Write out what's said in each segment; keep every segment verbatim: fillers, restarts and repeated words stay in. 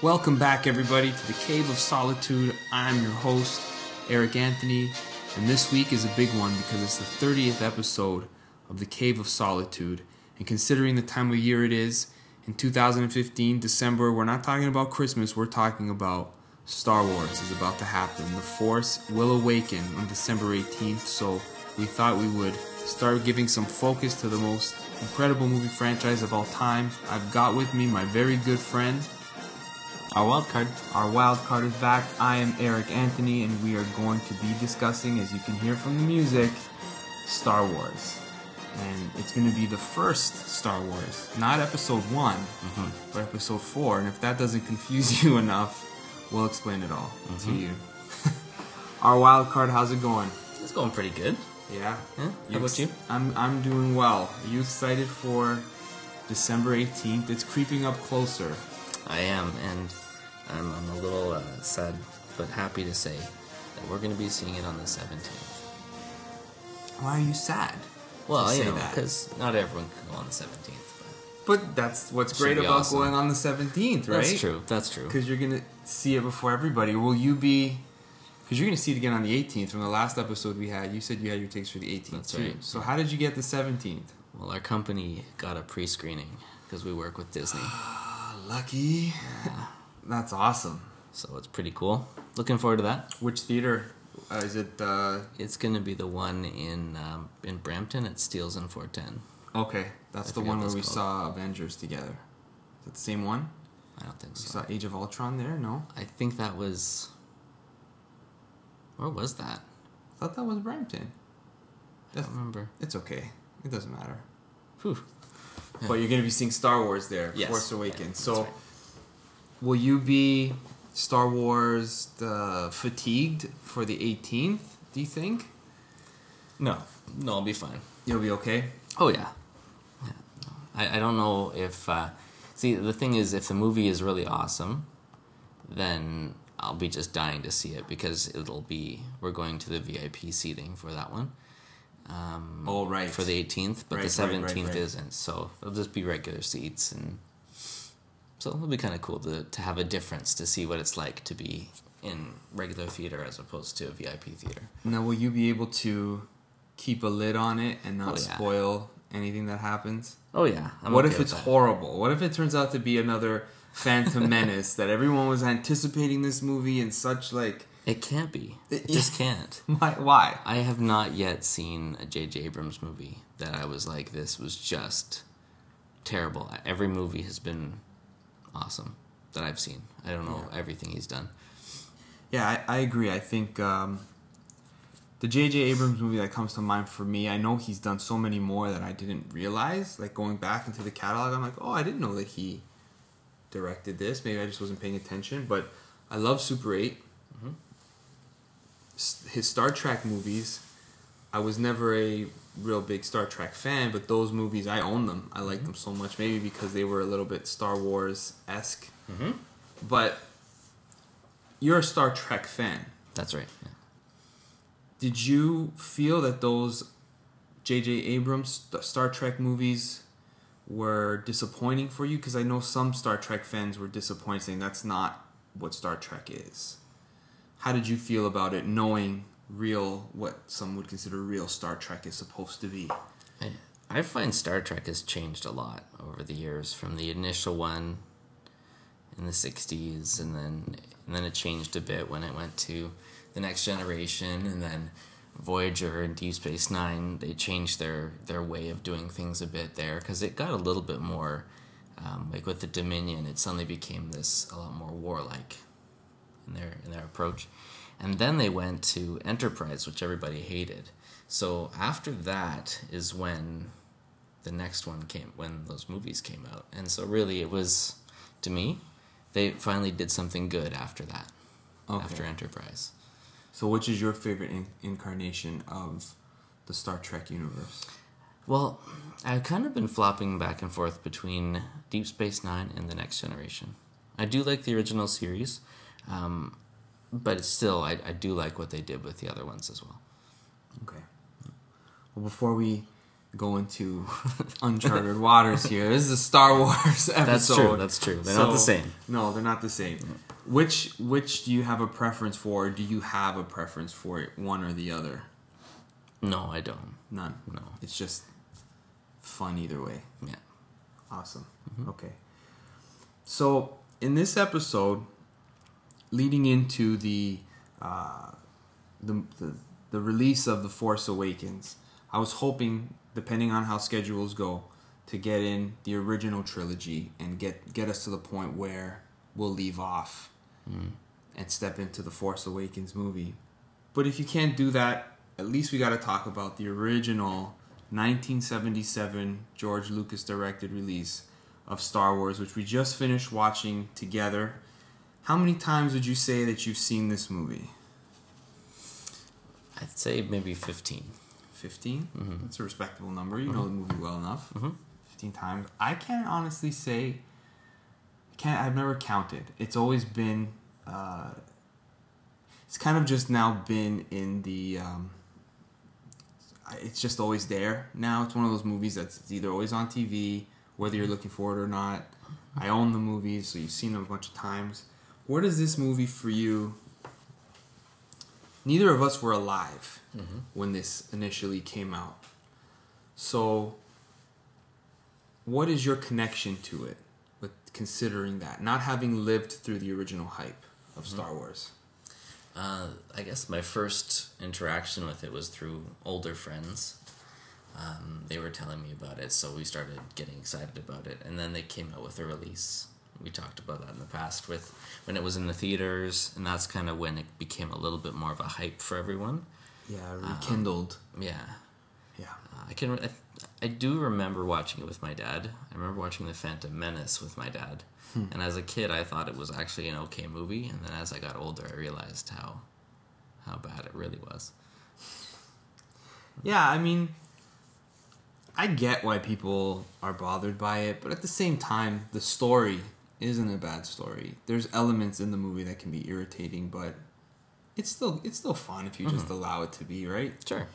Welcome back, everybody, to the Cave of Solitude. I'm your host, Eric Anthony, and this week is a big one because it's the thirtieth episode of the Cave of Solitude. And considering the time of year it is, in two thousand fifteen, December, we're not talking about Christmas, we're talking about Star Wars is about to happen. The Force will awaken on December eighteenth, so we thought we would start giving some focus to the most incredible movie franchise of all time. I've got with me my very good friend, Our wild card. Our wild card is back. I am Eric Anthony, and we are going to be discussing, as you can hear from the music, Star Wars. And it's going to be the first Star Wars, not episode one, mm-hmm. but episode four. And if that doesn't confuse you enough, we'll explain it all mm-hmm. to you. Our wild card, how's it going? It's going pretty good. Yeah? Yeah. How about you? I'm, I'm doing well. Are you excited for December eighteenth? It's creeping up closer. I am, and I'm, I'm a little uh, sad, but happy to say that we're going to be seeing it on the seventeenth. Why are you sad? Well, you know, because not everyone can go on the seventeenth. But, but that's what's great about awesome. going on the seventeenth, right? That's true, that's true. Because you're going to see it before everybody. Will you be... Because you're going to see it again on the eighteenth. From the last episode we had, you said you had your takes for the eighteenth, that's too. Right. So how did you get the seventeenth? Well, our company got a pre-screening because we work with Disney. Lucky. Yeah. That's awesome. So it's pretty cool. Looking forward to that. Which theater? Uh, is it... Uh... It's going to be the one in um, in Brampton at Steeles and four ten. Okay. That's I the one where we called. saw Avengers together. Is that the same one? I don't think so. You saw Age of Ultron there? No? I think that was... Where was that? I thought that was Brampton. I don't remember. It's okay. It doesn't matter. Whew. Yeah. But you're going to be seeing Star Wars there, yes. Force Awakens. Yeah, so, right. Will you be Star Wars uh, fatigued for the eighteenth, do you think? No. No, I'll be fine. You'll be okay? Oh, yeah. yeah. I, I don't know if... Uh, see, the thing is, if the movie is really awesome, then I'll be just dying to see it because it'll be... We're going to the V I P seating for that one. Um, oh, right. For the eighteenth, but right, the seventeenth right, right, right. isn't. So it'll just be regular seats, and so it'll be kind of cool to to have a difference to see what it's like to be in regular theater as opposed to a V I P theater. Now, will you be able to keep a lid on it and not oh, yeah. spoil anything that happens? Oh yeah. I'm what okay if it's that. horrible? What if it turns out to be another Phantom Menace that everyone was anticipating this movie and such like? It can't be. It just can't. Why? Why? I have not yet seen a J J Abrams movie that I was like, this was just terrible. Every movie has been awesome that I've seen. I don't know yeah. everything he's done. Yeah, I, I agree. I think um, the J J Abrams movie that comes to mind for me, I know he's done so many more that I didn't realize. Like going back into the catalog, I'm like, oh, I didn't know that he directed this. Maybe I just wasn't paying attention. But I love Super eight. Mm-hmm. His Star Trek movies, I was never a real big Star Trek fan, but those movies, I own them. I like mm-hmm. them so much, maybe because they were a little bit Star Wars-esque. Mm-hmm. But you're a Star Trek fan. That's right. Yeah. Did you feel that those J J Abrams Star Trek movies were disappointing for you? Because I know some Star Trek fans were disappointed, saying that's not what Star Trek is. How did you feel about it, knowing real, what some would consider real Star Trek is supposed to be? I, I find Star Trek has changed a lot over the years, from the initial one in the sixties, and then and then it changed a bit when it went to the Next Generation, and then Voyager and Deep Space Nine. They changed their, their way of doing things a bit there, because it got a little bit more, um, like with the Dominion, it suddenly became this a lot more warlike in their in their approach. And then they went to Enterprise, which everybody hated. So after that is when the next one came, when those movies came out. And so really it was, to me, they finally did something good after that, okay. after Enterprise. So which is your favorite in- incarnation of the Star Trek universe? Well, I've kind of been flopping back and forth between Deep Space Nine and the Next Generation. I do like the original series, um, but still, I, I do like what they did with the other ones as well. Okay. Well, before we go into uncharted waters here. This is a Star Wars episode. That's true. That's true. They're so, not the same. No, they're not the same. No. Which which do you have a preference for? Or do you have a preference for it, one or the other? No, I don't. None. No. It's just fun either way. Yeah. Awesome. Mm-hmm. Okay. So in this episode, leading into the, uh, the the the release of The Force Awakens, I was hoping, depending on how schedules go, to get in the original trilogy and get get us to the point where we'll leave off mm. and step into the Force Awakens movie. But if you can't do that, at least we got to talk about the original nineteen seventy-seven George Lucas directed release of Star Wars, which we just finished watching together. How many times would you say that you've seen this movie? I'd say maybe fifteen. fifteen? Mm-hmm. That's a respectable number. You mm-hmm. know the movie well enough. Mm-hmm. fifteen times. I can't honestly say... Can't, I've never counted. It's always been... Uh, it's kind of just now been in the... Um, it's just always there now. It's one of those movies that's it's either always on T V, whether you're looking for it or not. I own the movies, so you've seen them a bunch of times. Where does this movie for you... Neither of us were alive mm-hmm. when this initially came out. So, what is your connection to it, with considering that? Not having lived through the original hype of mm-hmm. Star Wars. Uh, I guess my first interaction with it was through older friends. Um, they were telling me about it, so we started getting excited about it. And then they came out with a release. We talked about that in the past with when it was in the theaters, and that's kind of when it became a little bit more of a hype for everyone. Yeah, rekindled. Um, yeah. Yeah. Uh, I can. I, I do remember watching it with my dad. I remember watching The Phantom Menace with my dad. Hmm. And as a kid, I thought it was actually an okay movie, and then as I got older, I realized how how bad it really was. Yeah, I mean, I get why people are bothered by it, but at the same time, the story isn't a bad story. There's elements in the movie that can be irritating, but it's still it's still fun if you mm-hmm. just allow it to be, right? Sure.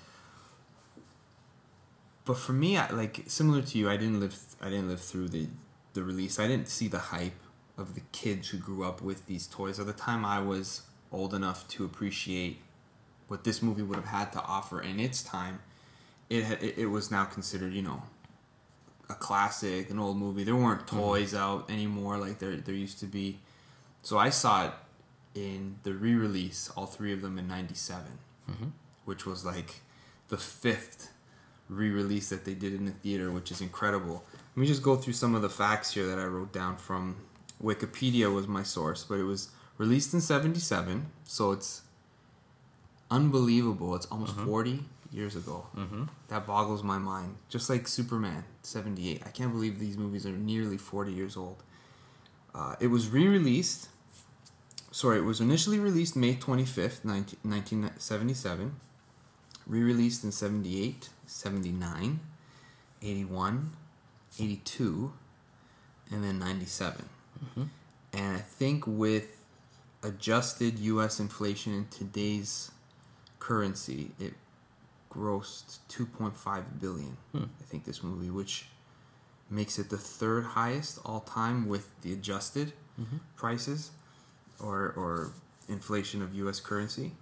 But for me, I, like similar to you, I didn't live I didn't live through the the release. I didn't see the hype of the kids who grew up with these toys. At the time, I was old enough to appreciate what this movie would have had to offer in its time. It had, it, it was now considered, you know, a classic, an old movie. There weren't toys mm-hmm. out anymore like there there used to be. So I saw it in the re-release, all three of them in ninety-seven, mm-hmm. which was like the fifth re-release that they did in the theater, which is incredible. Let me just go through some of the facts here that I wrote down from Wikipedia was my source, but it was released in seventy-seven, so it's unbelievable. It's almost mm-hmm. forty years ago. Mm-hmm. That boggles my mind. Just like Superman, seventy-eight. I can't believe these movies are nearly forty years old. Uh, it was re-released. Sorry, it was initially released May twenty-fifth, nineteen seventy-seven. Re-released in seventy-eight, seventy-nine, eighty-one, eighty-two, and then ninety-seven. Mm-hmm. And I think with adjusted U S inflation in today's currency, it grossed two point five billion dollars, hmm. I think, this movie, which makes it the third highest all time with the adjusted mm-hmm. prices or or inflation of U S currency.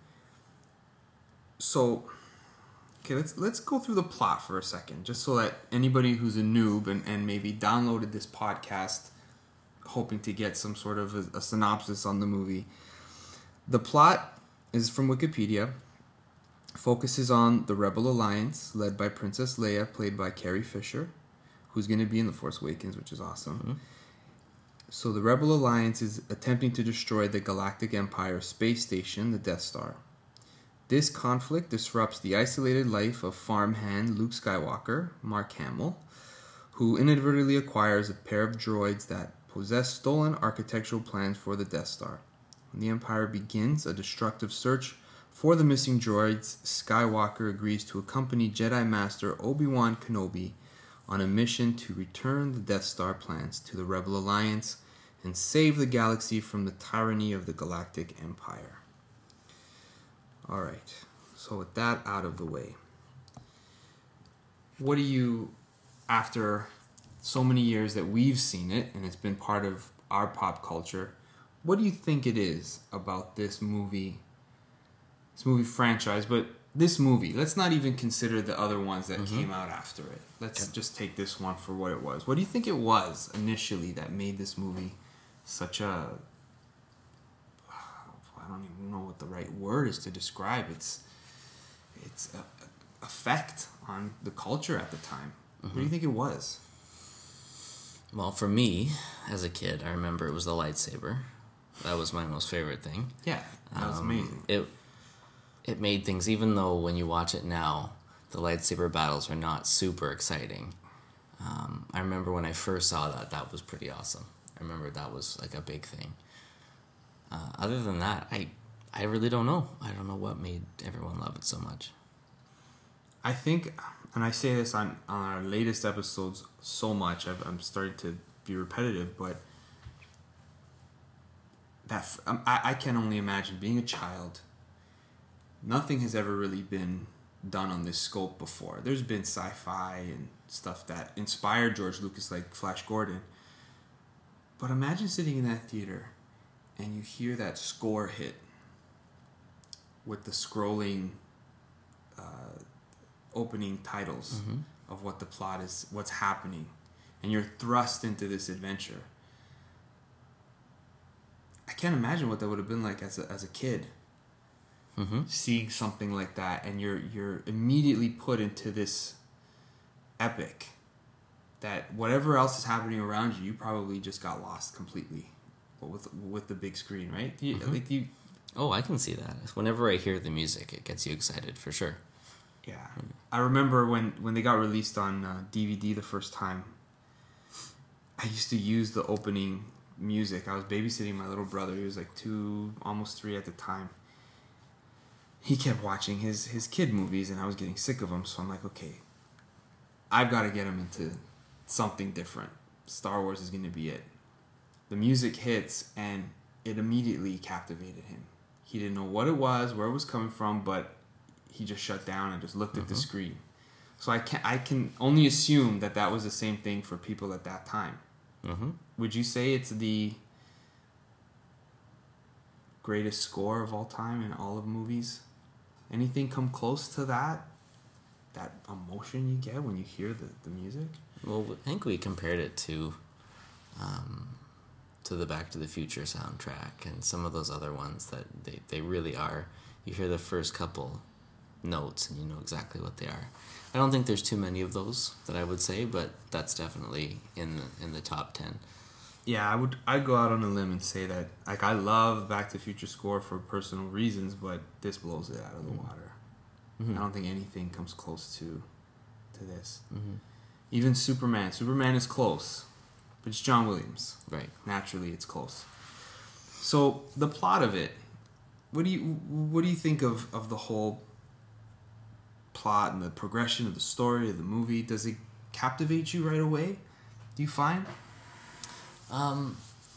So, okay, let's let's go through the plot for a second, just so that anybody who's a noob and, and maybe downloaded this podcast hoping to get some sort of a, a synopsis on the movie. The plot is from Wikipedia. Focuses on the Rebel Alliance, led by Princess Leia, played by Carrie Fisher, who's going to be in The Force Awakens, which is awesome. Mm-hmm. So the Rebel Alliance is attempting to destroy the Galactic Empire space station, the Death Star. This conflict disrupts the isolated life of farmhand Luke Skywalker, Mark Hamill, who inadvertently acquires a pair of droids that possess stolen architectural plans for the Death Star. When the Empire begins a destructive search for the missing droids, Skywalker agrees to accompany Jedi Master Obi-Wan Kenobi on a mission to return the Death Star plans to the Rebel Alliance and save the galaxy from the tyranny of the Galactic Empire. Alright, so with that out of the way, what do you, after so many years that we've seen it and it's been part of our pop culture, what do you think it is about this movie, this movie franchise, but this movie, let's not even consider the other ones that mm-hmm. came out after it. Let's okay. just take this one for what it was. What do you think it was initially that made this movie such a, I don't even know what the right word is to describe its its uh, effect on the culture at the time? Mm-hmm. What do you think it was? Well, for me, as a kid, I remember it was the lightsaber. That was my most favorite thing. Yeah, that was um, amazing. It it made things, even though when you watch it now, the lightsaber battles are not super exciting. Um, I remember when I first saw that, that was pretty awesome. I remember that was like a big thing. Uh, other than that, I I really don't know. I don't know what made everyone love it so much. I think, and I say this on, on our latest episodes so much, I've, I'm starting to be repetitive, but that I, I can only imagine being a child. Nothing has ever really been done on this scope before. There's been sci-fi and stuff that inspired George Lucas, like Flash Gordon. But imagine sitting in that theater and you hear that score hit with the scrolling uh, opening titles mm-hmm. of what the plot is, what's happening, and you're thrust into this adventure. I can't imagine what that would have been like as a as a kid. Mm-hmm. Seeing something like that, and you're you're immediately put into this epic that whatever else is happening around you, you probably just got lost completely. But with with the big screen, right? You, mm-hmm. Like you. Oh, I can see that. Whenever I hear the music, it gets you excited for sure. Yeah, I remember when, when they got released on uh, D V D the first time. I used to use the opening music. I was babysitting my little brother. He was like two, almost three at the time. He kept watching his, his kid movies, and I was getting sick of them. So I'm like, okay, I've got to get him into something different. Star Wars is going to be it. The music hits, and it immediately captivated him. He didn't know what it was, where it was coming from, but he just shut down and just looked mm-hmm. at the screen. So I can I can only assume that that was the same thing for people at that time. Mm-hmm. Would you say it's the greatest score of all time in all of movies? Anything come close to that? That emotion you get when you hear the, the music? Well, I think we compared it to um, to the Back to the Future soundtrack and some of those other ones that they, they really are. You hear the first couple notes and you know exactly what they are. I don't think there's too many of those that I would say, but that's definitely in the in the top ten. Yeah, I would I'd go out on a limb and say that like I love Back to the Future score for personal reasons, but this blows it out of the water. Mm-hmm. I don't think anything comes close to to this. Mm-hmm. Even Superman. Superman is close, but it's John Williams. Right. Naturally, it's close. So the plot of it. What do you what do you think of, of the whole plot and the progression of the story of the movie? Does it captivate you right away? Do you find? Um.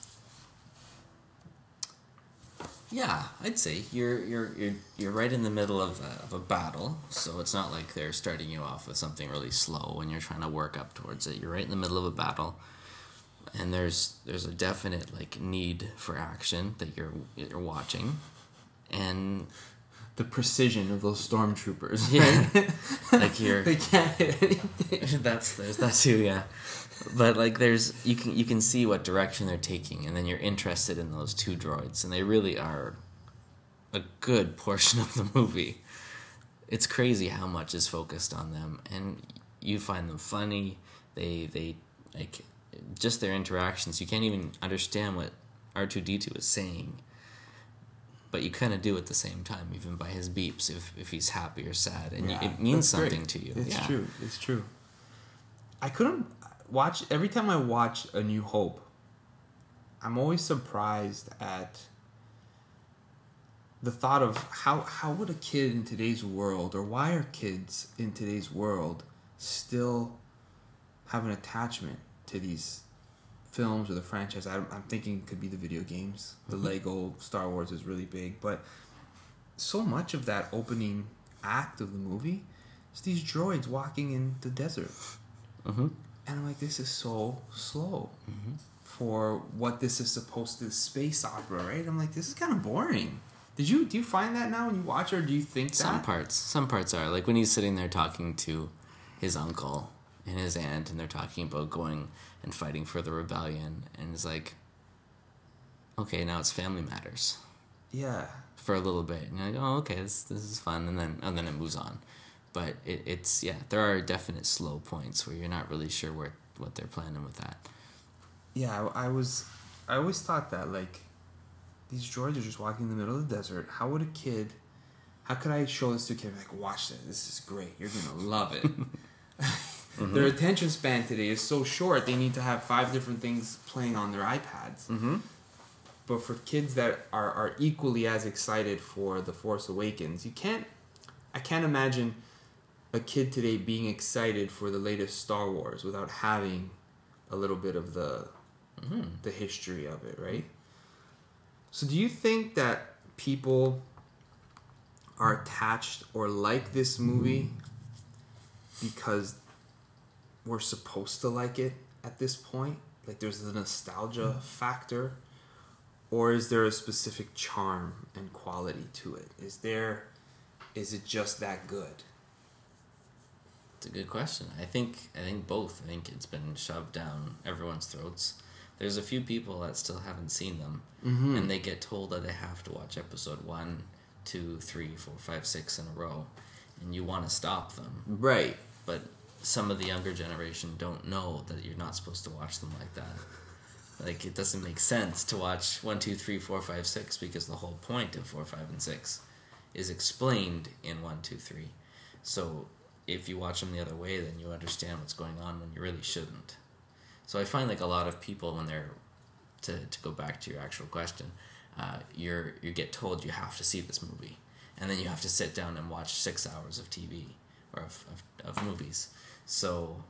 Yeah, I'd say you're you're you're you're right in the middle of a, of a battle, so it's not like they're starting you off with something really slow and you're trying to work up towards it. You're right in the middle of a battle, and there's there's a definite like need for action that you're you're watching, and the precision of those stormtroopers. Yeah, like you're they can't hit anything. That's there's that too, yeah. But like there's you can you can see what direction they're taking, and then you're interested in those two droids, and they really are a good portion of the movie. It's crazy how much is focused on them, and you find them funny. They they like just their interactions. You can't even understand what R two D two is saying, but you kind of do at the same time, even by his beeps, if if he's happy or sad, and yeah, it means something great. to you. It's yeah. true. It's true. I couldn't watch every time I watch A New Hope. I'm always surprised at the thought of how how would a kid in today's world, or why are kids in today's world still have an attachment to these films or the franchise. I'm, I'm thinking it could be the video games. The mm-hmm. Lego Star Wars is really big, but so much of that opening act of the movie it's these droids walking in the desert. Mm-hmm. And I'm like, this is so slow Mm-hmm. for what this is supposed to space opera, right? I'm like, this is kind of boring. Did you do you find that now when you watch it, or do you think Some that? parts, some parts are like when he's sitting there talking to his uncle and his aunt, and they're talking about going and fighting for the rebellion, and it's like, okay, now it's family matters Yeah. for a little bit, and you're like, oh, okay, this this is fun, and then and then it moves on, but it, it's yeah, there are definite slow points where you're not really sure where what they're planning with that. Yeah, I, I was, I always thought that, like, these droids are just walking in the middle of the desert. How would a kid, how could I show this to a kid? Like, watch this. This is great. You're going to love it. Mm-hmm. Their attention span today is so short, they need to have five different things playing on their iPads. Mm-hmm. But for kids that are, are equally as excited for The Force Awakens, you can't, I can't imagine a kid today being excited for the latest Star Wars without having a little bit of the, Mm-hmm. the history of it, right? So do you think that people are attached or like this movie because we're supposed to like it at this point? Like there's the nostalgia factor? Or is there a specific charm and quality to it? Is there, is it just that good? It's a good question. I think I think both. I think it's been shoved down everyone's throats. There's a few people that still haven't seen them, Mm-hmm. and they get told that they have to watch episode one, two, three, four, five, six in a row, and you want to stop them. Right. But some of the younger generation don't know that you're not supposed to watch them like that. Like, it doesn't make sense to watch one, two, three, four, five, six, because the whole point of four, five, and six is explained in one, two, three. So if you watch them the other way, then you understand what's going on when you really shouldn't. So I find like a lot of people, when they're, to, to go back to your actual question, uh, you're you get told you have to see this movie, and then you have to sit down and watch six hours of T V or of, of, of movies. So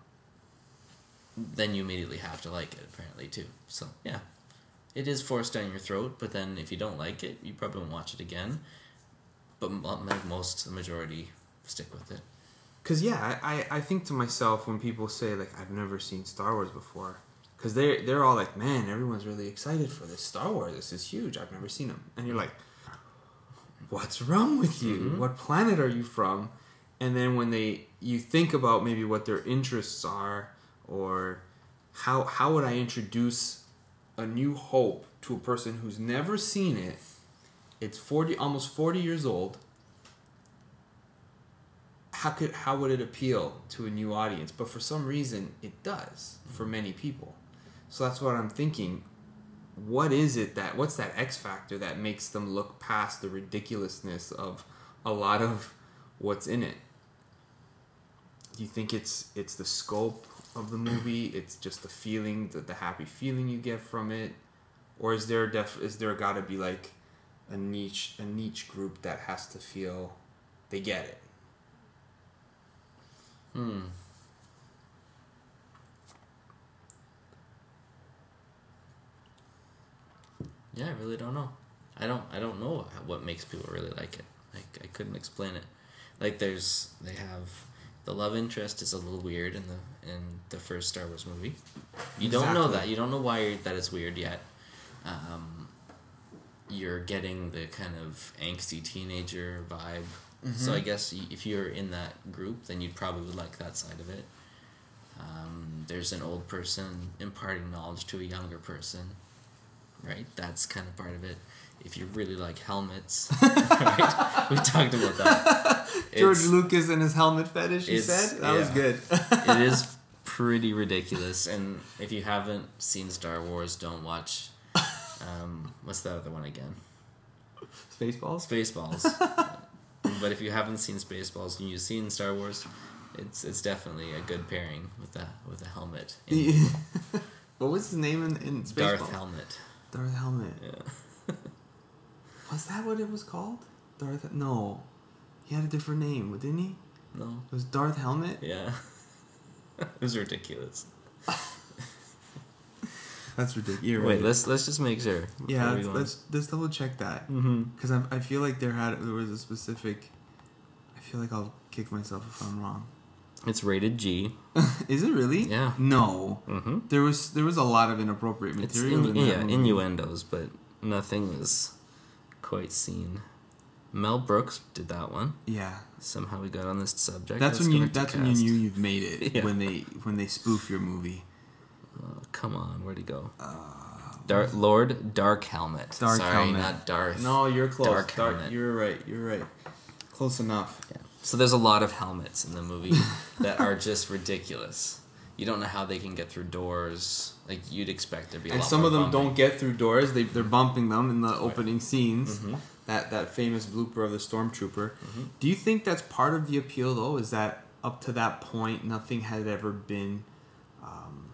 then you immediately have to like it, apparently, too. So yeah, it is forced down your throat, but then if you don't like it, you probably won't watch it again. But like most, the majority stick with it. Because, yeah, I, I think to myself when people say, like, I've never seen Star Wars before. Because they're, they're all like, man, everyone's really excited for this Star Wars. This is huge. I've never seen them. And you're like, what's wrong with you? Mm-hmm. What planet are you from? And then when they you think about maybe what their interests are, or how how would I introduce A New Hope to a person who's never seen it? It's forty, almost forty years old. How could how would it appeal to a new audience? But for some reason, it does for many people. So that's what I'm thinking. What is it that what's that X factor that makes them look past the ridiculousness of a lot of what's in it? Do you think it's it's the scope of the movie? It's just the feeling, the, the happy feeling you get from it, or is there def is there got to be like a niche a niche group that has to feel they get it? Hmm. Yeah, I really don't know. I don't. I don't know what makes people really like it. Like, I couldn't explain it. Like, there's they have the love interest is a little weird in the in the first Star Wars movie. You don't know Exactly. that. You don't know why that it's weird yet. Um, you're getting the kind of angsty teenager vibe. Mm-hmm. So I guess y- if you're in that group, then you'd probably would like that side of it. Um, there's an old person imparting knowledge to a younger person, right? That's kind of part of it. If you really like helmets, right? We talked about that. George It's- Lucas and his helmet fetish, you it's- said? That was yeah. good. It is pretty ridiculous, and if you haven't seen Star Wars, don't watch. Um, what's that other one again? Spaceballs? Spaceballs. But if you haven't seen Spaceballs and you've seen Star Wars, it's it's definitely a good pairing with the with a helmet. In What was his name in, in Spaceballs? Darth Helmet. Darth Helmet. Yeah. Was that what it was called? Darth... No. He had a different name, didn't he? No. It was Darth Helmet? Yeah. It was ridiculous. That's ridiculous. You're Wait, right. let's let's just make sure. Yeah, before we let's, go on. let's let's double check that. Mm-hmm. Because I I feel like there had there was a specific... I feel like I'll kick myself if I'm wrong. It's rated G. Is it really? Yeah. No. Mm-hmm. There was there was a lot of inappropriate material It's in, in that yeah, movie. innuendos, but nothing is quite seen. Mel Brooks did that one. Yeah. Somehow we got on this subject. That's Let's when go you back to that's when you cast. knew you've made it. Yeah. When they when they spoof your movie. Oh, come on, where'd he go? Uh, Dar- Lord Dark Helmet. Dark Sorry, Helmet. not Darth. No, you're close. Dark Dark, Helmet. you're right. You're right. Close enough. Yeah. So there's a lot of helmets in the movie that are just ridiculous. You don't know how they can get through doors. Like you'd expect there'd be a And lot some more of them bumping. don't get through doors. They they're bumping them in the opening scenes. Mm-hmm. That that famous blooper of the stormtrooper. Mm-hmm. Do you think that's part of the appeal though? Is that up to that point nothing had ever been um,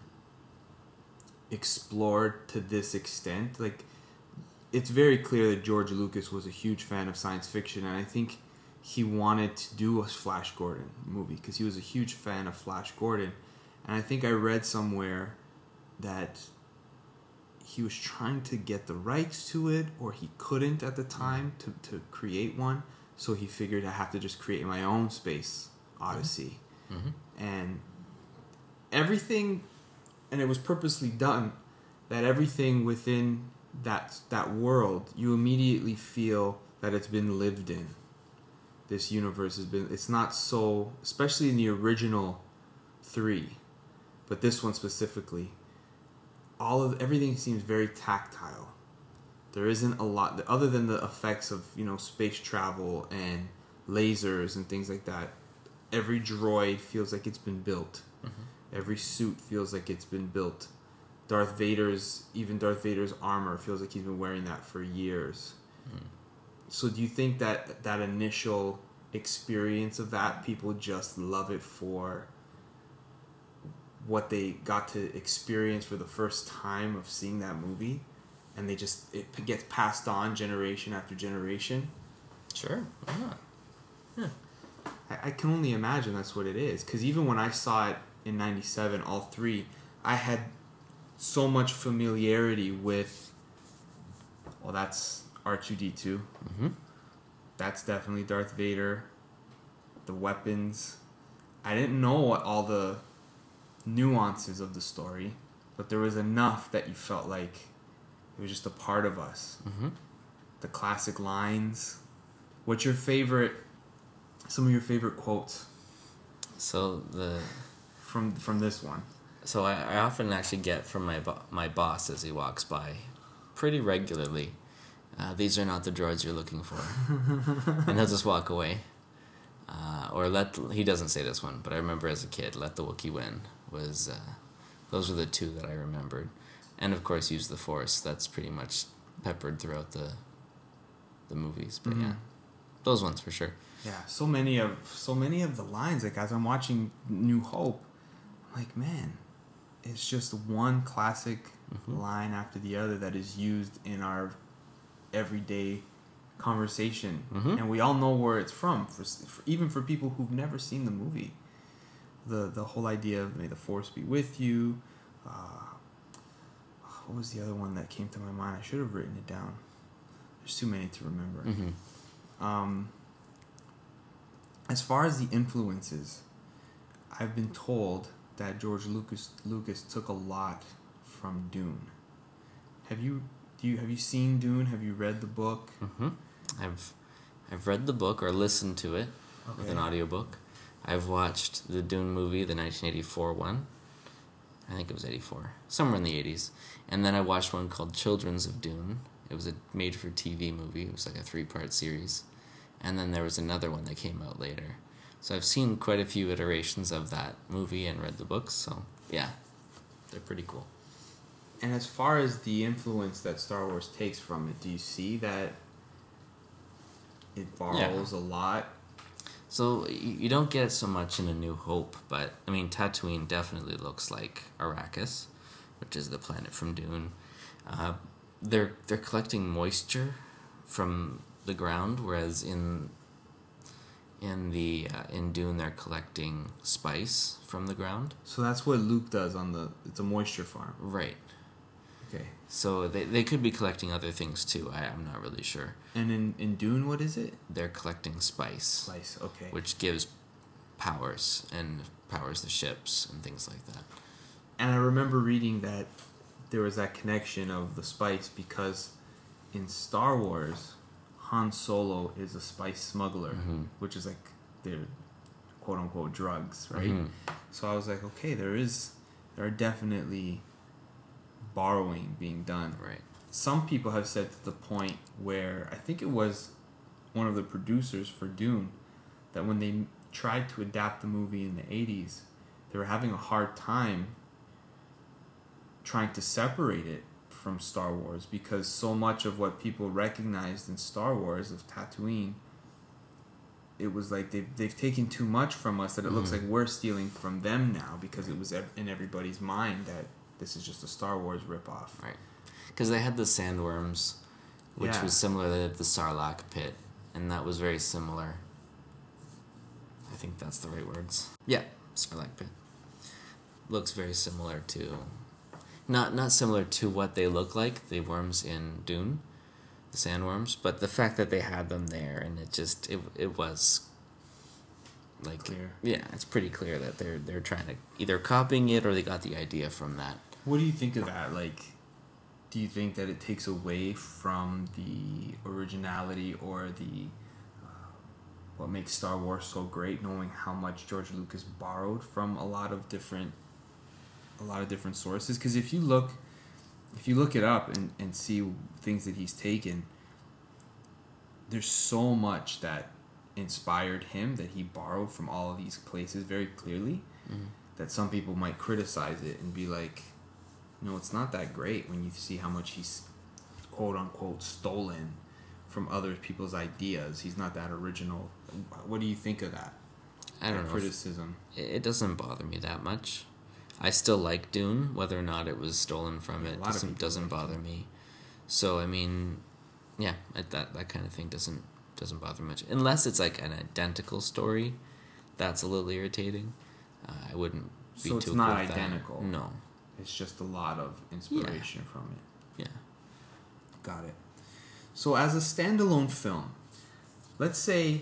explored to this extent? Like it's very clear that George Lucas was a huge fan of science fiction, and I think he wanted to do a Flash Gordon movie because he was a huge fan of Flash Gordon. And I think I read somewhere that he was trying to get the rights to it, or he couldn't at the time to, to create one. So he figured I have to just create my own space odyssey. Mm-hmm. And everything, and it was purposely done, that everything within that that world, you immediately feel that it's been lived in. This universe has been, it's not so, especially in the original three, but this one specifically, all of everything seems very tactile. There isn't a lot other than the effects of, you know, space travel and lasers and things like that. Every droid feels like it's been built. Mm-hmm. Every suit feels like it's been built. Darth Vader's, even Darth Vader's armor feels like he's been wearing that for years. Mm. So do you think that that initial experience of that, people just love it for what they got to experience for the first time of seeing that movie, and they just, it gets passed on generation after generation? Sure, why not? Yeah. I, I can only imagine that's what it is, because even when I saw it in ninety-seven, all three, I had so much familiarity with, well, that's R two D two. Mm-hmm. That's definitely Darth Vader. The weapons. I didn't know what all the nuances of the story, but there was enough that you felt like it was just a part of us. Mm-hmm. The classic lines. What's your favorite, some of your favorite quotes So the from from this one? so I, I often actually get from my bo- my boss as he walks by, pretty regularly, uh, these are not the droids you're looking for, and he'll just walk away. Uh, or let the, he doesn't say this one, but I remember as a kid, let the Wookiee win was uh, those were the two that I remembered, and of course use the Force. That's pretty much peppered throughout the the movies, but mm-hmm. yeah, those ones for sure. Yeah, so many of so many of the lines. Like as I'm watching New Hope, I'm like, man, it's just one classic mm-hmm. line after the other that is used in our everyday conversation, mm-hmm. and we all know where it's from. For, for even for people who've never seen the movie, the the whole idea of may the Force be with you. Uh, what was the other one that came to my mind? I should have written it down. There's too many to remember. Mm-hmm. Um, as far as the influences, I've been told that George Lucas Lucas took a lot from Dune. Have you do you have you seen Dune? Have you read the book? Mm-hmm. I've I've read the book or listened to it okay. with an audiobook. I've watched the Dune movie, the nineteen eighty-four one. I think it was eighty-four, somewhere in the eighties. And then I watched one called Children's of Dune. It was a made-for-T V movie. It was like a three-part series. And then there was another one that came out later. So I've seen quite a few iterations of that movie and read the books. So, yeah, they're pretty cool. And as far as the influence that Star Wars takes from it, do you see that it borrows yeah. a lot? So you don't get it so much in A New Hope, but, I mean, Tatooine definitely looks like Arrakis, which is the planet from Dune. Uh, they're they're collecting moisture from the ground, whereas in in the uh, in Dune they're collecting spice from the ground. So that's what Luke does on the. It's a moisture farm. Right. Okay. So they, they could be collecting other things too. I, I'm not really sure. And in, in Dune, what is it? They're collecting spice. Spice, okay. Which gives powers and powers the ships and things like that. And I remember reading that there was that connection of the spice because in Star Wars, Han Solo is a spice smuggler, mm-hmm. which is like their quote-unquote drugs, right? Mm-hmm. So I was like, okay, there is, there are definitely borrowing being done. Right. Some people have said to the point where I think it was one of the producers for Dune that when they tried to adapt the movie in the eighties, they were having a hard time trying to separate it from Star Wars because so much of what people recognized in Star Wars of Tatooine, it was like they've, they've taken too much from us that it mm-hmm. looks like we're stealing from them now because it was in everybody's mind that this is just a Star Wars ripoff. Right. Because they had the sandworms, which yeah. was similar to the Sarlacc pit, and that was very similar. I think that's the right words. Yeah, Sarlacc pit. Looks very similar to... Not not similar to what they look like, the worms in Dune, the sandworms, but the fact that they had them there, and it just... It, it was... like clear. Yeah, it's pretty clear that they're they're trying to... Either copying it or they got the idea from that. What do you think of that? Like... Do you think that it takes away from the originality or the uh, what makes Star Wars so great, knowing how much George Lucas borrowed from a lot of different a lot of different sources? Because if you look if you look it up and, and see things that he's taken, there's so much that inspired him that he borrowed from all of these places very clearly, mm-hmm. that some people might criticize it and be like, no, it's not that great when you see how much he's quote-unquote stolen from other people's ideas. He's not that original. What do you think of that? I don't that know. Criticism. It doesn't bother me that much. I still like Dune, whether or not it was stolen from it doesn't doesn't bother me. So I mean, yeah, that that kind of thing doesn't doesn't bother me much, unless it's like an identical story. That's a little irritating. Uh, I wouldn't be so too. it's not identical. That. No. It's just a lot of inspiration yeah. from it. Yeah. Got it. So as a standalone film, let's say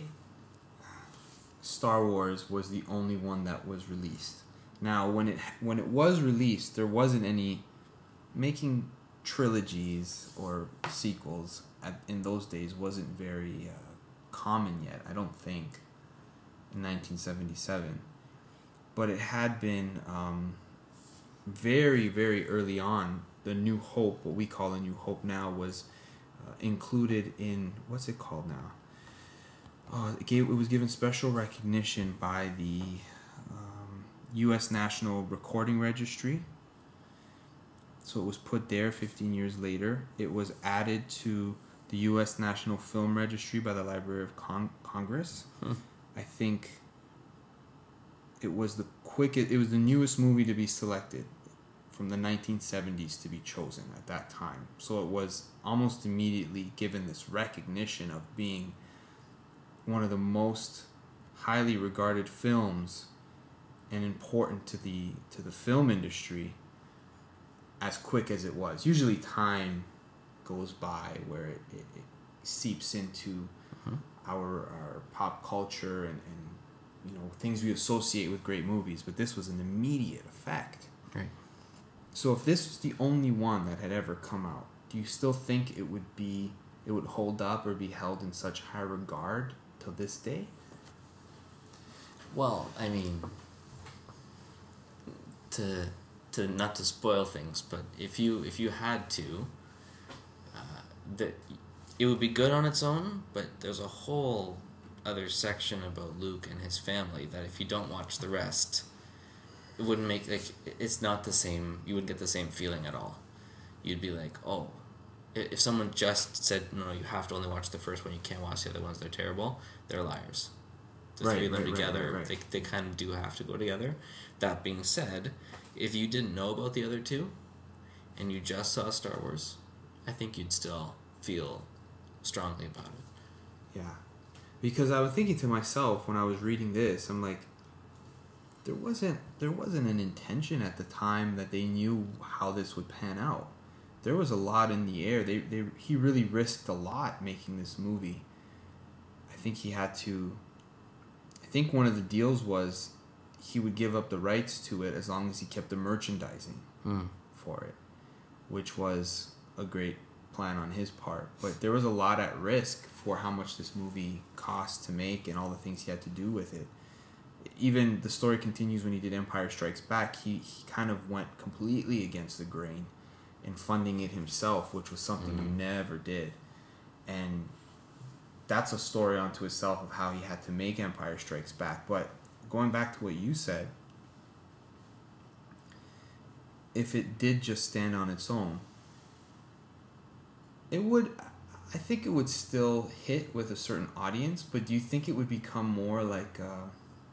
Star Wars was the only one that was released. Now, when it when it was released, there wasn't any making trilogies or sequels at, in those days wasn't very uh, common yet, I don't think, in nineteen seventy-seven. But it had been... Um, very, very early on, the New Hope, what we call a New Hope now, was uh, included in, what's it called now? Uh, it, gave, it was given special recognition by the um, U S National Recording Registry. So it was put there fifteen years later. It was added to the U S National Film Registry by the Library of Con- Congress. Hmm. I think it was the quickest, it was the newest movie to be selected from the nineteen seventies to be chosen at that time. So it was almost immediately given this recognition of being one of the most highly regarded films and important to the to the film industry as quick as it was. Usually time goes by where it, it, it seeps into mm-hmm. our our pop culture and, and you know things we associate with great movies, but this was an immediate effect. Right. So if this was the only one that had ever come out, do you still think it would be it would hold up or be held in such high regard till this day? Well, I mean, to to not to spoil things, but if you if you had to, uh, that it would be good on its own. But there's a whole other section about Luke and his family that if you don't watch the rest, it wouldn't make, like, it's not the same, you wouldn't get the same feeling at all. You'd be like, oh, if someone just said, no, you have to only watch the first one, you can't watch the other ones, they're terrible, they're liars. The right, three of them right, together, right, right, right. They, they kind of do have to go together. That being said, if you didn't know about the other two, and you just saw Star Wars, I think you'd still feel strongly about it. Yeah. Because I was thinking to myself when I was reading this, I'm like, there wasn't there wasn't an intention at the time that they knew how this would pan out. there was a lot in the air. They they he really risked a lot making this movie. I think he had to. I think one of the deals was he would give up the rights to it as long as he kept the merchandising mm. for it, which was a great plan on his part. But there was a lot at risk for how much this movie cost to make and all the things he had to do with it. Even the story continues when he did Empire Strikes Back. He, he kind of went completely against the grain in funding it himself, which was something mm. he never did. And that's a story unto itself of how he had to make Empire Strikes Back. But going back to what you said, if it did just stand on its own, it would, I think it would still hit with a certain audience, but do you think it would become more like a,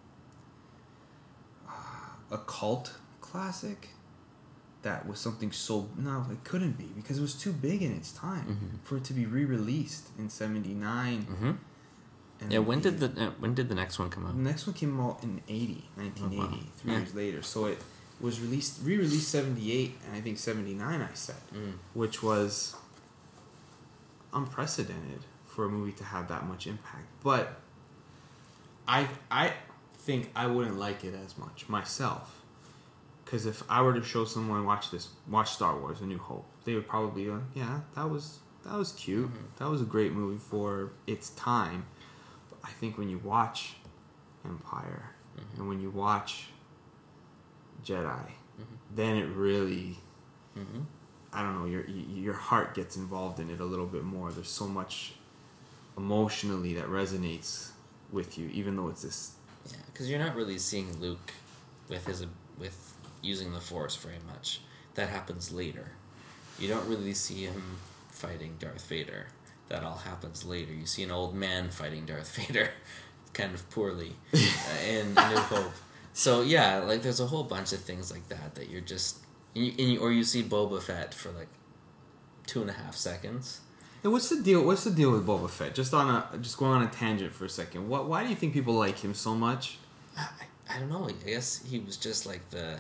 a cult classic? That was something so... No, it couldn't be, because it was too big in its time mm-hmm. for it to be re-released in seventy-nine. Mm-hmm. Yeah, when did the uh, when did the next one come out? The next one came out in eighty, nineteen eighty, oh, wow. three yeah. years later. So it was released, re-released seventy-eight, and I think seventy-nine I said, mm. which was unprecedented for a movie to have that much impact. But I I think I wouldn't like it as much myself. Because if I were to show someone watch this, watch Star Wars: A New Hope, they would probably be like, "Yeah, that was that was cute. Mm-hmm. That was a great movie for its time." But I think when you watch Empire mm-hmm. and when you watch Jedi, mm-hmm. then it really, mm-hmm. I don't know, your your heart gets involved in it a little bit more. There's so much emotionally that resonates with you, even though it's this. Yeah, because you're not really seeing Luke with his with. using the Force very much. That happens later. You don't really see him fighting Darth Vader. That all happens later. You see an old man fighting Darth Vader, kind of poorly, uh, in New Hope. So yeah, like there's a whole bunch of things like that that you're just, and you, and you, or you see Boba Fett for like two and a half seconds. And what's the deal? What's the deal with Boba Fett? Just on a just going on a tangent for a second. What? Why do you think people like him so much? I, I don't know. I guess he was just like the.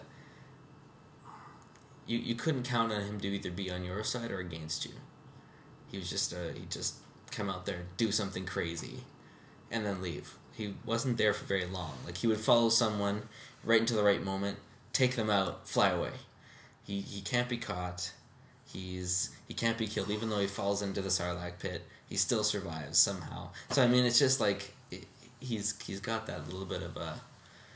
You you couldn't count on him to either be on your side or against you. He was just a he just come out there, do something crazy, and then leave. He wasn't there for very long. Like he would follow someone right into the right moment, take them out, fly away. He he can't be caught. He's he can't be killed, even though he falls into the Sarlacc pit. He still survives somehow. So I mean, it's just like it, he's he's got that little bit of a.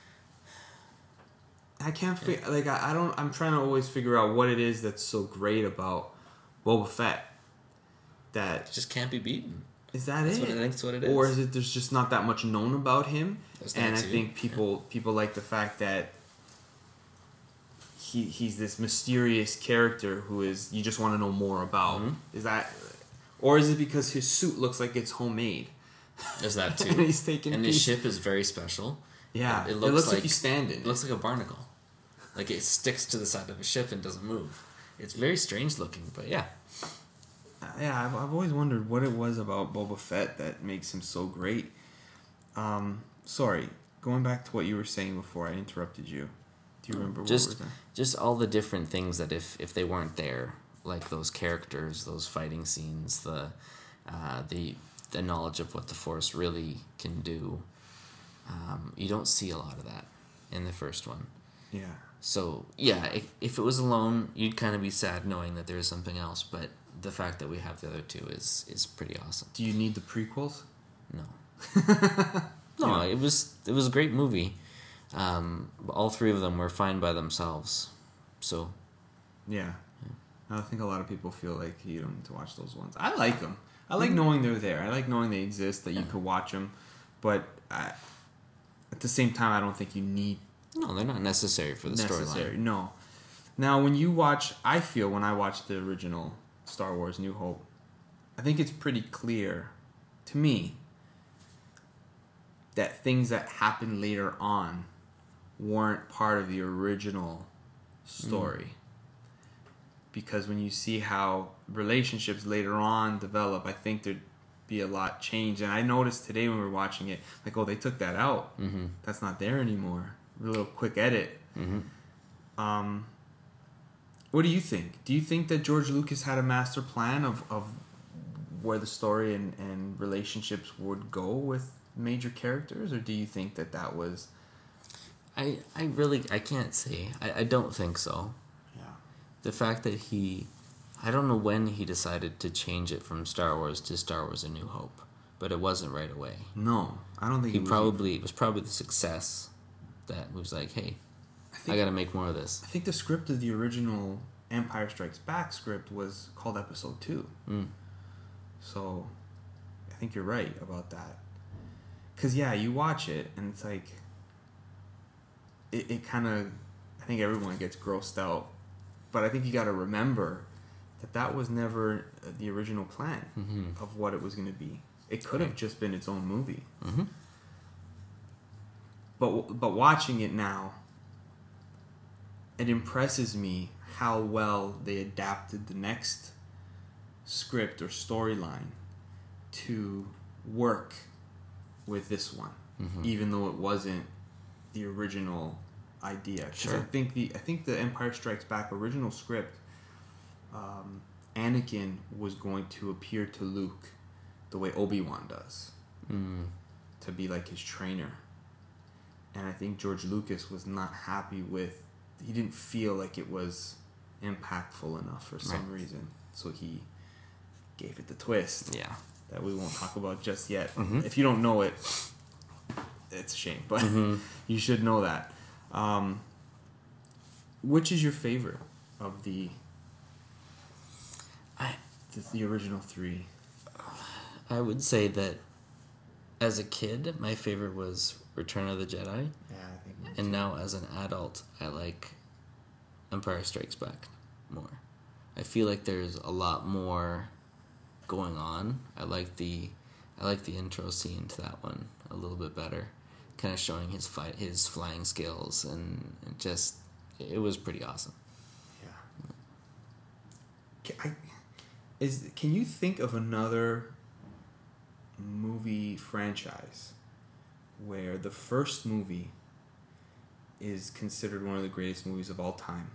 I can't figure, like, I, I don't, I'm trying to always figure out what it is that's so great about Boba Fett. That... It just can't be beaten. Is that that's it? What I think that's what it is. Or is it there's just not that much known about him? And I too. think people yeah. people like the fact that he he's this mysterious character who is, you just want to know more about. Mm-hmm. Is that... Or is it because his suit looks like it's homemade? There's that too. And he's taking And his ship is very special. Yeah, it, it, looks, looks it looks like, like you stand in it. It looks like a barnacle. Like it sticks to the side of a ship and doesn't move. It's very strange looking, but yeah. Uh, yeah, I've, I've always wondered what it was about Boba Fett that makes him so great. Um, sorry, going back to what you were saying before, I interrupted you. Do you remember just, what was that? Just all the different things that if, if they weren't there, like those characters, those fighting scenes, the uh, the the knowledge of what the Force really can do. Um, you don't see a lot of that in the first one. Yeah. So, yeah, if, if it was alone, you'd kind of be sad knowing that there's something else, but the fact that we have the other two is, is pretty awesome. Do you need the prequels? No. no, yeah. it was it was a great movie. Um, all three of them were fine by themselves. So, yeah. yeah. I think a lot of people feel like you don't need to watch those ones. I like them. I like knowing they're there. I like knowing they exist, that you could watch them, but I, at the same time, I don't think you need. No, they're not necessary for the storyline. No. Now, when you watch, I feel when I watch the original Star Wars: New Hope, I think it's pretty clear to me that things that happened later on weren't part of the original story. Mm. Because when you see how relationships later on develop, I think there'd be a lot changed. And I noticed today when we were watching it, like, oh, they took that out. Mm-hmm. That's not there anymore. A little quick edit. Mm-hmm. Um, What do you think? Do you think that George Lucas had a master plan of, of where the story and, and relationships would go with major characters, or do you think that that was... I, I really, I can't say. I, I don't think so. Yeah. The fact that he, I don't know when he decided to change it from Star Wars to Star Wars A New Hope, but it wasn't right away. No, I don't think he it was probably, it was probably the success that was like, hey, I, think, I gotta make more of this. I think the script of the original Empire Strikes Back script was called Episode two. Mm. So, I think you're right about that. Because, yeah, you watch it, and it's like... It, it kind of... I think everyone gets grossed out. But I think you got to remember that that was never the original plan mm-hmm. of what it was going to be. It could have just been its own movie. Mm-hmm. But but watching it now, it impresses me how well they adapted the next script or storyline to work with this one, mm-hmm. even though it wasn't the original idea. Because sure. I think the I think the Empire Strikes Back original script, um, Anakin was going to appear to Luke the way Obi-Wan does, mm. to be like his trainer. And I think George Lucas was not happy with... He didn't feel like it was impactful enough for some right. reason. So he gave it the twist. Yeah. That we won't talk about just yet. Mm-hmm. If you don't know it, it's a shame. But mm-hmm. you should know that. Um, which is your favorite of the... I, the, the original three? I would say that as a kid, my favorite was Return of the Jedi. Yeah, I think. And now as an adult, I like Empire Strikes Back more. I feel like there's a lot more going on. I like the I like the intro scene to that one a little bit better, kind of showing his fight his flying skills, and it just it was pretty awesome. Yeah. Can, I, is can you think of another movie franchise where the first movie is considered one of the greatest movies of all time,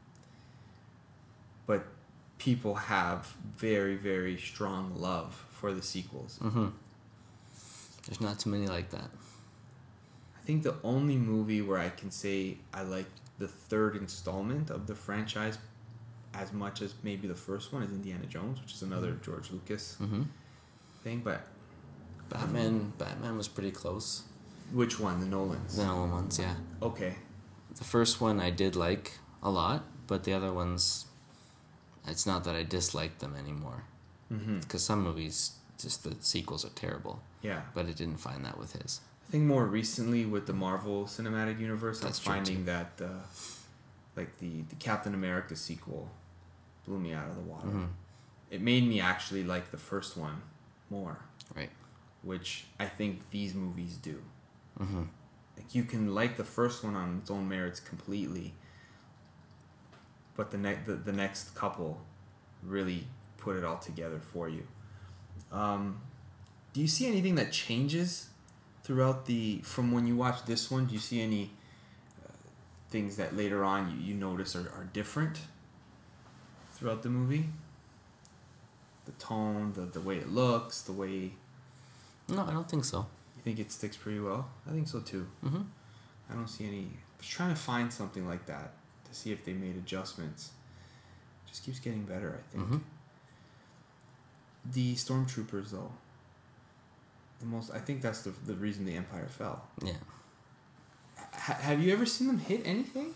but people have very, very strong love for the sequels? Mm-hmm. There's not too many like that. I think the only movie where I can say I like the third installment of the franchise as much as maybe the first one is Indiana Jones, which is another mm-hmm. George Lucas mm-hmm. thing, but Batman Batman was pretty close. Which one? The Nolans? The Nolan ones, yeah. Okay. The first one I did like a lot, but the other ones, it's not that I disliked them anymore. Mm-hmm. Because some movies, just the sequels are terrible. Yeah. But I didn't find that with his. I think more recently with the Marvel Cinematic Universe, That's I'm finding that uh, like the, the Captain America sequel blew me out of the water. Mm-hmm. It made me actually like the first one more. Right. Which I think these movies do. Mm-hmm. Like you can like the first one on its own merits completely, but the, ne- the, the next couple really put it all together for you. Um, do you see anything that changes throughout the... From when you watch this one, do you see any uh, things that later on you, you notice are, are different throughout the movie? The tone, the, the way it looks, the way... No, I don't think so. You think it sticks pretty well? I think so too. Mm-hmm. I don't see any... I was trying to find something like that to see if they made adjustments. It just keeps getting better, I think. Mm-hmm. The Stormtroopers, though. The most... I think that's the the reason the Empire fell. Yeah. H- have you ever seen them hit anything?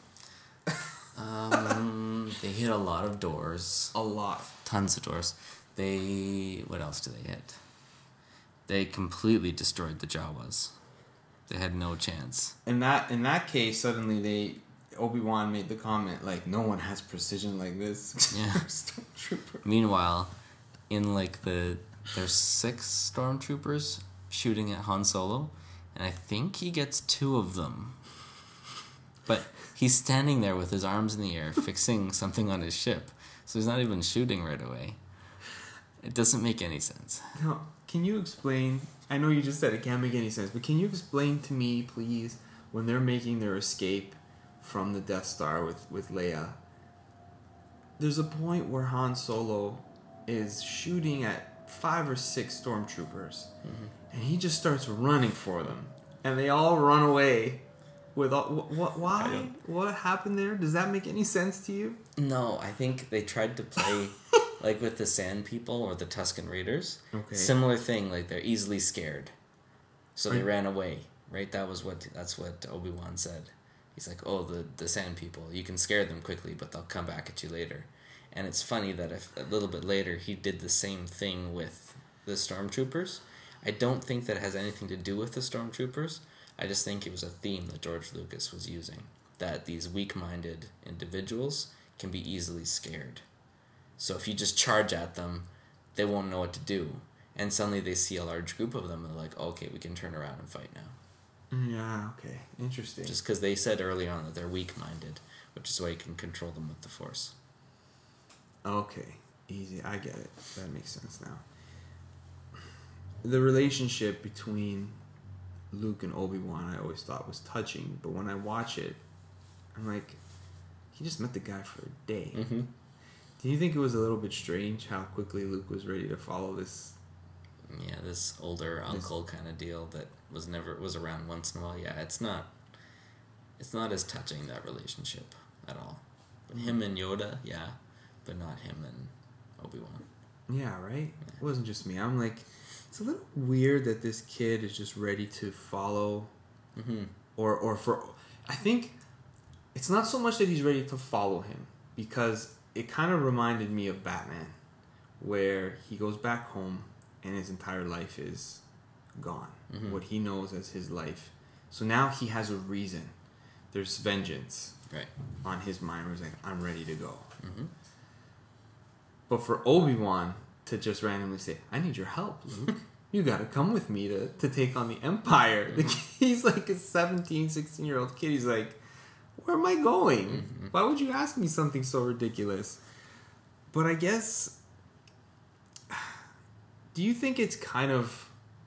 um, they hit a lot of doors. A lot. Tons of doors. They... What else do they hit? They completely destroyed the Jawas. They had no chance. In that in that case, suddenly they Obi-Wan made the comment like, "No one has precision like this." Yeah. Stormtrooper. Meanwhile, in like the there's six stormtroopers shooting at Han Solo, and I think he gets two of them. But he's standing there with his arms in the air, fixing something on his ship, so he's not even shooting right away. It doesn't make any sense. No. Can you explain... I know you just said it can't make any sense, but can you explain to me, please, when they're making their escape from the Death Star with, with Leia, there's a point where Han Solo is shooting at five or six stormtroopers, mm-hmm. and he just starts running for them, and they all run away. With all, what? Why? What happened there? Does that make any sense to you? No, I think they tried to play like with the Sand People or the Tusken Raiders. Okay. Similar thing, like they're easily scared, so they Right. ran away. Right? That was what that's what Obi-Wan said. He's like, oh, the the Sand People, you can scare them quickly, but they'll come back at you later. And it's funny that if, a little bit later he did the same thing with the Stormtroopers. I don't think that it has anything to do with the Stormtroopers. I just think it was a theme that George Lucas was using, that these weak-minded individuals can be easily scared. So if you just charge at them, they won't know what to do. And suddenly they see a large group of them and they're like, oh, okay, we can turn around and fight now. Yeah, okay. Interesting. Just because they said early on that they're weak-minded, which is why you can control them with the Force. Okay. Easy. I get it. That makes sense now. The relationship between Luke and Obi-Wan I always thought was touching, but when I watch it, I'm like, he just met the guy for a day. Mm-hmm. Do you think it was a little bit strange how quickly Luke was ready to follow this? Yeah, this older uncle kind of deal that was never was around once in a while. Yeah, it's not it's not as touching, that relationship at all. But mm-hmm. him and Yoda, yeah, but not him and Obi-Wan. Yeah, right? Yeah. It wasn't just me. I'm like, it's a little weird that this kid is just ready to follow mm-hmm. or or for I think it's not so much that he's ready to follow him, because it kind of reminded me of Batman, where he goes back home and his entire life is gone. Mm-hmm. What he knows as his life. So now he has a reason. There's vengeance right. on his mind where he's like, I'm ready to go. Mm-hmm. But for Obi-Wan to just randomly say, I need your help, Luke. You gotta come with me to, to take on the Empire. Mm-hmm. The kid, he's like a seventeen, sixteen-year-old kid. He's like, where am I going? Mm-hmm. Why would you ask me something so ridiculous? But I guess... Do you think it's kind of...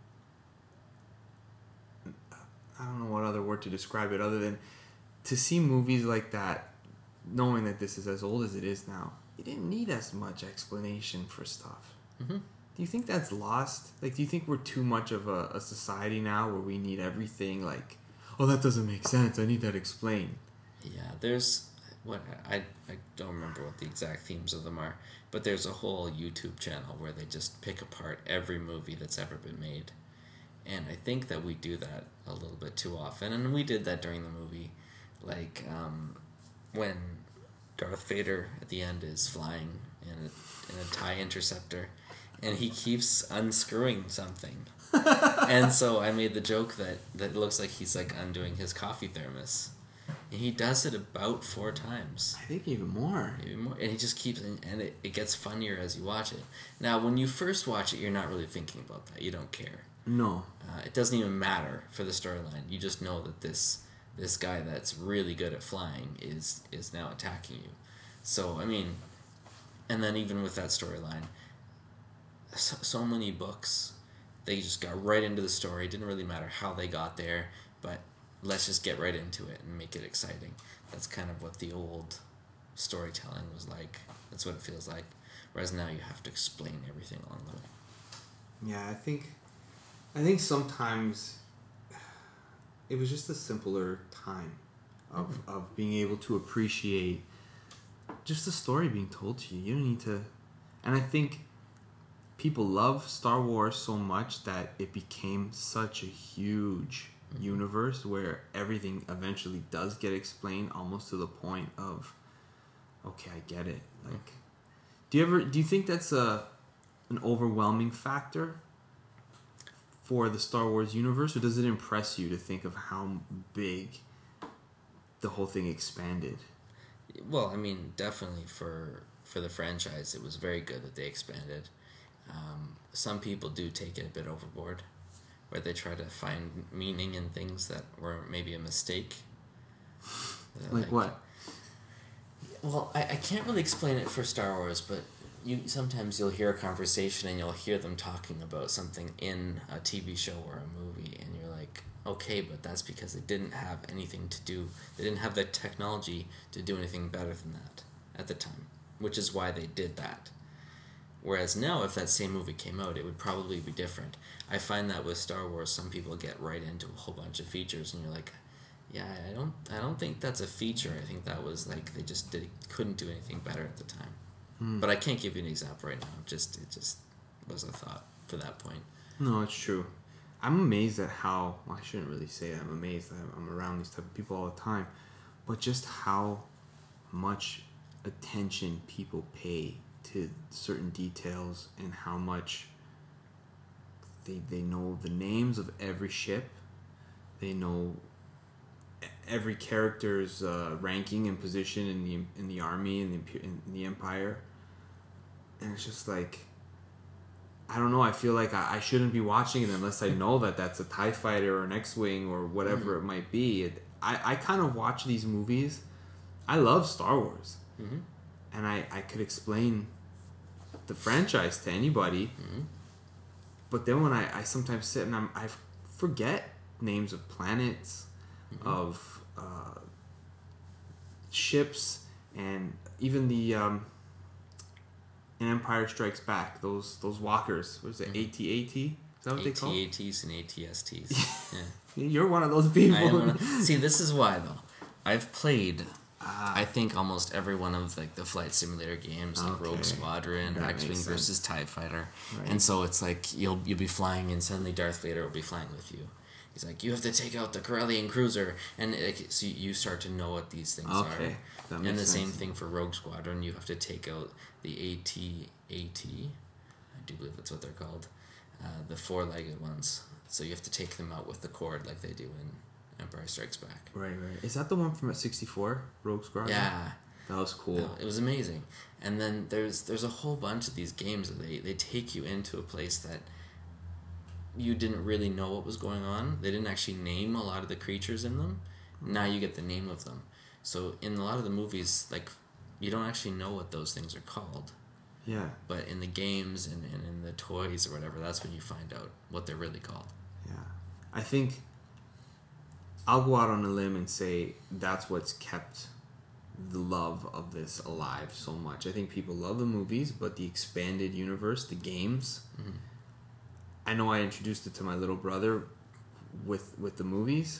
I don't know what other word to describe it other than to see movies like that, knowing that this is as old as it is now, you didn't need as much explanation for stuff. Mm-hmm. Do you think that's lost? Like, do you think we're too much of a, a society now where we need everything like, oh, that doesn't make sense, I need that explained? Yeah, there's... what I, I don't remember what the exact themes of them are, but there's a whole YouTube channel where they just pick apart every movie that's ever been made. And I think that we do that a little bit too often, and we did that during the movie. Like, um, when Darth Vader at the end is flying in a, in a TIE Interceptor, and he keeps unscrewing something. And so I made the joke that, that it looks like he's like undoing his coffee thermos. And he does it about four times. I think even more. Even more. And he just keeps... And it, it gets funnier as you watch it. Now, when you first watch it, you're not really thinking about that. You don't care. No. Uh, it doesn't even matter for the storyline. You just know that this this guy that's really good at flying is, is now attacking you. So, I mean... And then even with that storyline, so, so many books, they just got right into the story. It didn't really matter how they got there, but... let's just get right into it and make it exciting. That's kind of what the old storytelling was like. That's what it feels like. Whereas now you have to explain everything along the way. Yeah, I think I think sometimes it was just a simpler time of, mm-hmm. of being able to appreciate just the story being told to you. You don't need to... And I think people love Star Wars so much that it became such a huge... universe where everything eventually does get explained almost to the point of, okay, I get it. Like, do you ever do you think that's a an overwhelming factor for the Star Wars universe, or does it impress you to think of how big the whole thing expanded? Well, I mean, definitely for for the franchise, it was very good that they expanded. Um, some people do take it a bit overboard, where they try to find meaning in things that were maybe a mistake. Like, like what? Well, I, I can't really explain it for Star Wars, but you sometimes you'll hear a conversation and you'll hear them talking about something in a T V show or a movie, and you're like, okay, but that's because they didn't have anything to do. They didn't have the technology to do anything better than that at the time. which is why they did that. Whereas now, if that same movie came out, it would probably be different. I find that with Star Wars, some people get right into a whole bunch of features, and you're like, yeah, I don't, I don't think that's a feature. I think that was like they just did couldn't do anything better at the time. Mm. But I can't give you an example right now. Just it just was a thought for that point. No, it's true. I'm amazed at how, well, I shouldn't really say that. I'm amazed that I'm around these type of people all the time. But just how much attention people pay to certain details and how much they they know the names of every ship. They know every character's uh, ranking and position in the in the army and the, in the Empire. And it's just like, I don't know, I feel like I, I shouldn't be watching it unless I know that that's a TIE fighter or an X-Wing or whatever mm-hmm. it might be. It, I, I kind of watch these movies. I love Star Wars. Mm-hmm. And I, I could explain the franchise to anybody. Mm-hmm. But then when I, I sometimes sit and I'm, I forget names of planets, mm-hmm. of uh, ships, and even the... Um, in Empire Strikes Back, those those walkers, what is it, A T A T? Is that what they call it? A T A Ts and A T S Ts. Yeah. You're one of those people. I wanna, see, this is why, though. I've played, ah. I think, almost every one of like the flight simulator games, like okay. Rogue Squadron, X-Wing versus TIE Fighter. Right. And so it's like, you'll you'll be flying and suddenly Darth Vader will be flying with you. He's like, you have to take out the Corellian cruiser. And it, so you start to know what these things okay. are. That and the sense. same thing for Rogue Squadron. You have to take out the A T A T. I do believe that's what they're called. Uh, the four-legged ones. So you have to take them out with the cord like they do in Empire Strikes Back. Right, right. Is that the one from at sixty-four, Rogue Squadron? Yeah. That was cool. No, it was amazing. And then there's there's a whole bunch of these games that they, they take you into a place that you didn't really know what was going on. They didn't actually name a lot of the creatures in them. Now you get the name of them. So in a lot of the movies, like, you don't actually know what those things are called. Yeah. But in the games and, and in the toys or whatever, that's when you find out what they're really called. Yeah. I think I'll go out on a limb and say that's what's kept the love of this alive so much. I think people love the movies, but the expanded universe, the games... Mm-hmm. I know I introduced it to my little brother with with the movies,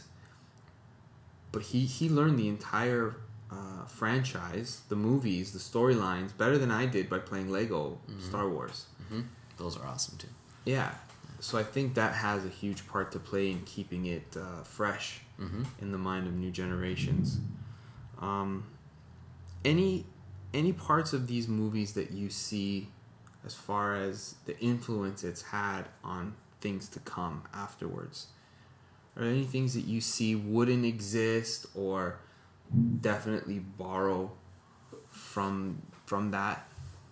but he, he learned the entire uh, franchise, the movies, the storylines, better than I did by playing Lego mm-hmm. Star Wars. Mm-hmm. Those are awesome too. Yeah. So I think that has a huge part to play in keeping it uh, fresh mm-hmm. in the mind of new generations. Um, any any parts of these movies that you see as far as the influence it's had on things to come afterwards? Are there any things that you see wouldn't exist or definitely borrow from from that?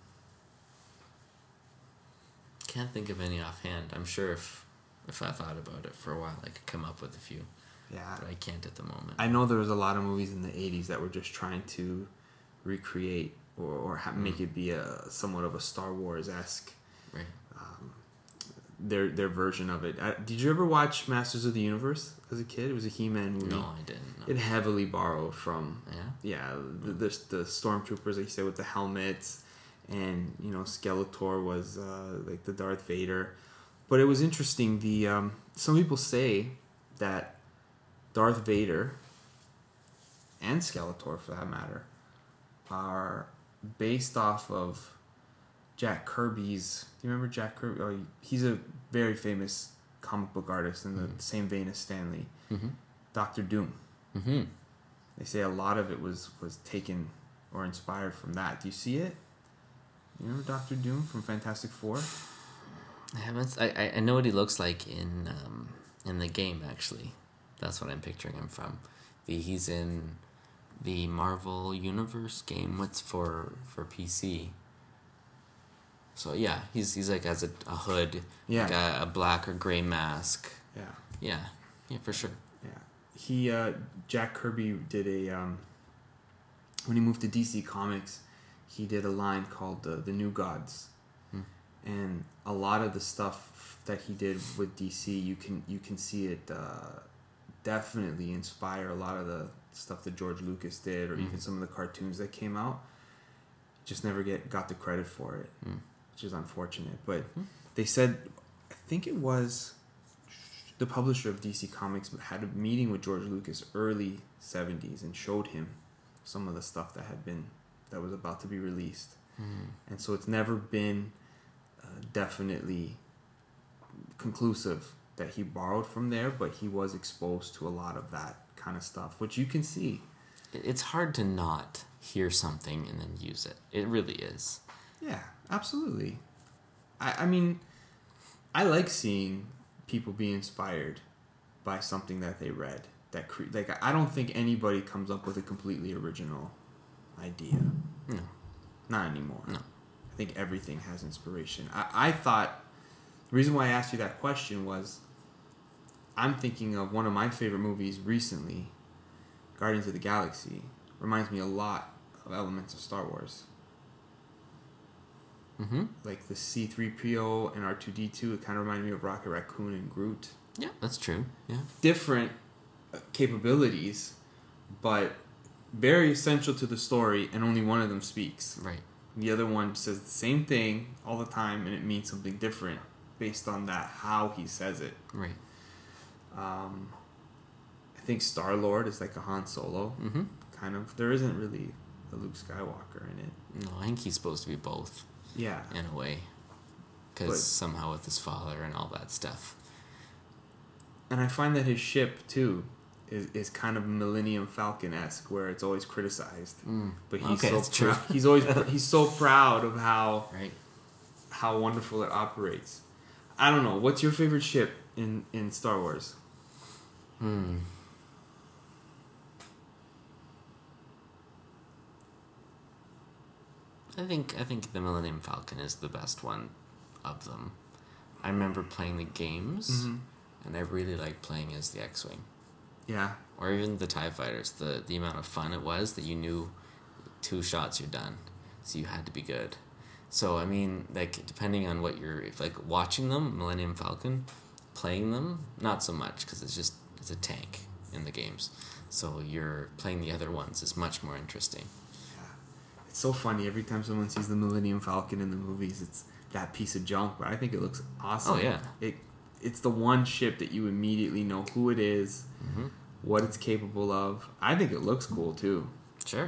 Can't think of any offhand. I'm sure if if I thought about it for a while, I could come up with a few. Yeah. But I can't at the moment. I know there was a lot of movies in the eighties that were just trying to recreate or, or ha- make mm. it be a somewhat of a Star Wars-esque right. um, their their version of it. Uh, did you ever watch Masters of the Universe as a kid? It was a He-Man movie. No, I didn't. No. It heavily borrowed from yeah, yeah the, the the stormtroopers, like you said, with the helmets, and you know Skeletor was uh, like the Darth Vader. But it was interesting. The um, some people say that Darth Vader and Skeletor, for that matter, are based off of Jack Kirby's... Do you remember Jack Kirby? Oh, he's a very famous comic book artist in the mm-hmm. same vein as Stan Lee. Mm-hmm. Doctor Doom. Mm-hmm. They say a lot of it was, was taken or inspired from that. Do you see it? You remember Doctor Doom from Fantastic Four? I haven't... I, I know what he looks like in um, in the game, actually. That's what I'm picturing him from. The, he's in... the Marvel Universe game. What's for for P C? So yeah, he's he's like has a, a hood, yeah, like a, a black or gray mask. Yeah, yeah, yeah, for sure. Yeah, he uh, Jack Kirby did a um, when he moved to D C Comics, he did a line called uh, the New Gods, hmm. and a lot of the stuff that he did with D C, you can you can see it uh, definitely inspire a lot of the stuff that George Lucas did, or mm-hmm. even some of the cartoons that came out. just never get got the credit for it, mm. which is unfortunate. But Mm. they said, I think it was the publisher of D C Comics had a meeting with George Lucas early seventies and showed him some of the stuff that had been that was about to be released. Mm. And so it's never been uh, definitely conclusive that he borrowed from there, but he was exposed to a lot of that kind of stuff, which you can see. It's hard to not hear something and then use it. It really is. Yeah, absolutely. I, I mean, I like seeing people be inspired by something that they read. That cre- like I don't think anybody comes up with a completely original idea. No. Not anymore. No. I think everything has inspiration. I, I thought the reason why I asked you that question was I'm thinking of one of my favorite movies recently, Guardians of the Galaxy. Reminds me a lot of elements of Star Wars. Mm-hmm. Like the C three P O and R two D two, it kind of reminded me of Rocket Raccoon and Groot. Yeah, that's true. Yeah. Different capabilities, but very essential to the story, and only one of them speaks. Right. The other one says the same thing all the time, and it means something different based on that, how he says it. Right. Um, I think Star-Lord is like a Han Solo. Mm-hmm. Kind of. There isn't really a Luke Skywalker in it. No, I think he's supposed to be both. Yeah. In a way. Because somehow with his father and all that stuff. And I find that his ship, too, is, is kind of Millennium Falcon-esque, where it's always criticized. Mm. But he's Okay, so that's true. prou- he's always he's so proud of how Right. how wonderful it operates. I don't know. What's your favorite ship in, in Star Wars? Hmm. I think I think the Millennium Falcon is the best one of them. I remember playing the games, Mm-hmm. and I really liked playing as the X-Wing. Yeah. Or even the TIE Fighters, the, the amount of fun it was that you knew two shots you're done. So you had to be good. So, I mean, like, depending on what you're, if, like, watching them, Millennium Falcon, playing them, not so much, because it's just, it's a tank in the games. So you're playing the other ones is much more interesting. Yeah. It's so funny. Every time someone sees the Millennium Falcon in the movies, it's that piece of junk, but I think it looks awesome. Oh, yeah. It, it's the one ship that you immediately know who it is, Mm-hmm. what it's capable of. I think it looks cool, too. Sure.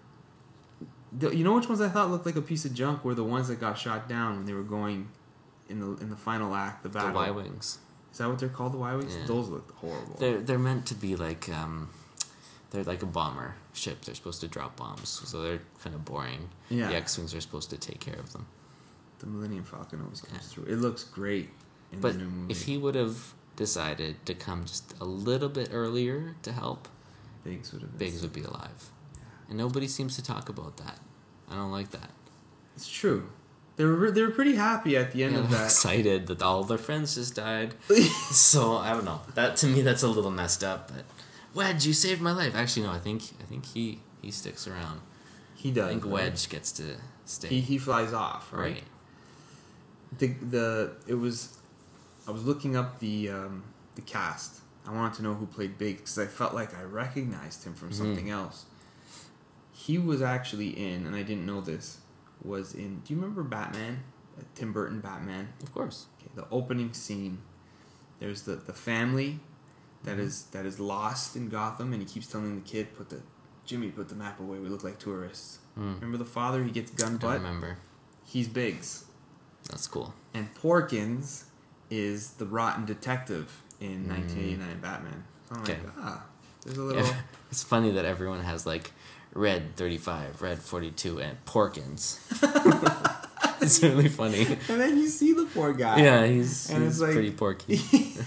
The, you know which ones I thought looked like a piece of junk were the ones that got shot down when they were going in the in the final act, the battle. The Y-Wings. Is that what they're called, the Y-Wings? Yeah. Those looked horrible. They're, they're meant to be like, um, they're like a bomber ship. They're supposed to drop bombs, so they're kind of boring. Yeah. The X-Wings are supposed to take care of them. The Millennium Falcon always comes Yeah. through. It looks great in But the new movie. if he would have decided to come just a little bit earlier to help, Biggs would have Biggs would be alive. And nobody seems to talk about that. I don't like that. It's true. They were they were pretty happy at the end Yeah, of they're that. excited that all their friends just died. So I don't know. That to me, that's a little messed up. But Wedge, you saved my life. Actually, no. I think I think he he sticks around. He does. I think right? Wedge gets to stay. He he flies off, right? right. The the it was, I was looking up the um, the cast. I wanted to know who played Biggs because I felt like I recognized him from Mhm. something else. He was actually in, and I didn't know this, was in. Do you remember Batman? Uh, Tim Burton Batman. Of course. Okay, the opening scene. There's the, the family that Mhm. is that is lost in Gotham, and he keeps telling the kid, "Put the Jimmy, put the map away. We look like tourists." Mm. Remember the father? He gets gun I don't butt. remember. He's Biggs. That's cool. And Porkins is the rotten detective in Mm. nineteen eighty-nine Batman. So I'm Okay. like, ah, there's a little... Yeah. It's funny that everyone has like Red thirty-five, Red forty-two, and Porkins. It's really funny. And then you see the poor guy. Yeah, he's, And he's it's like- pretty porky.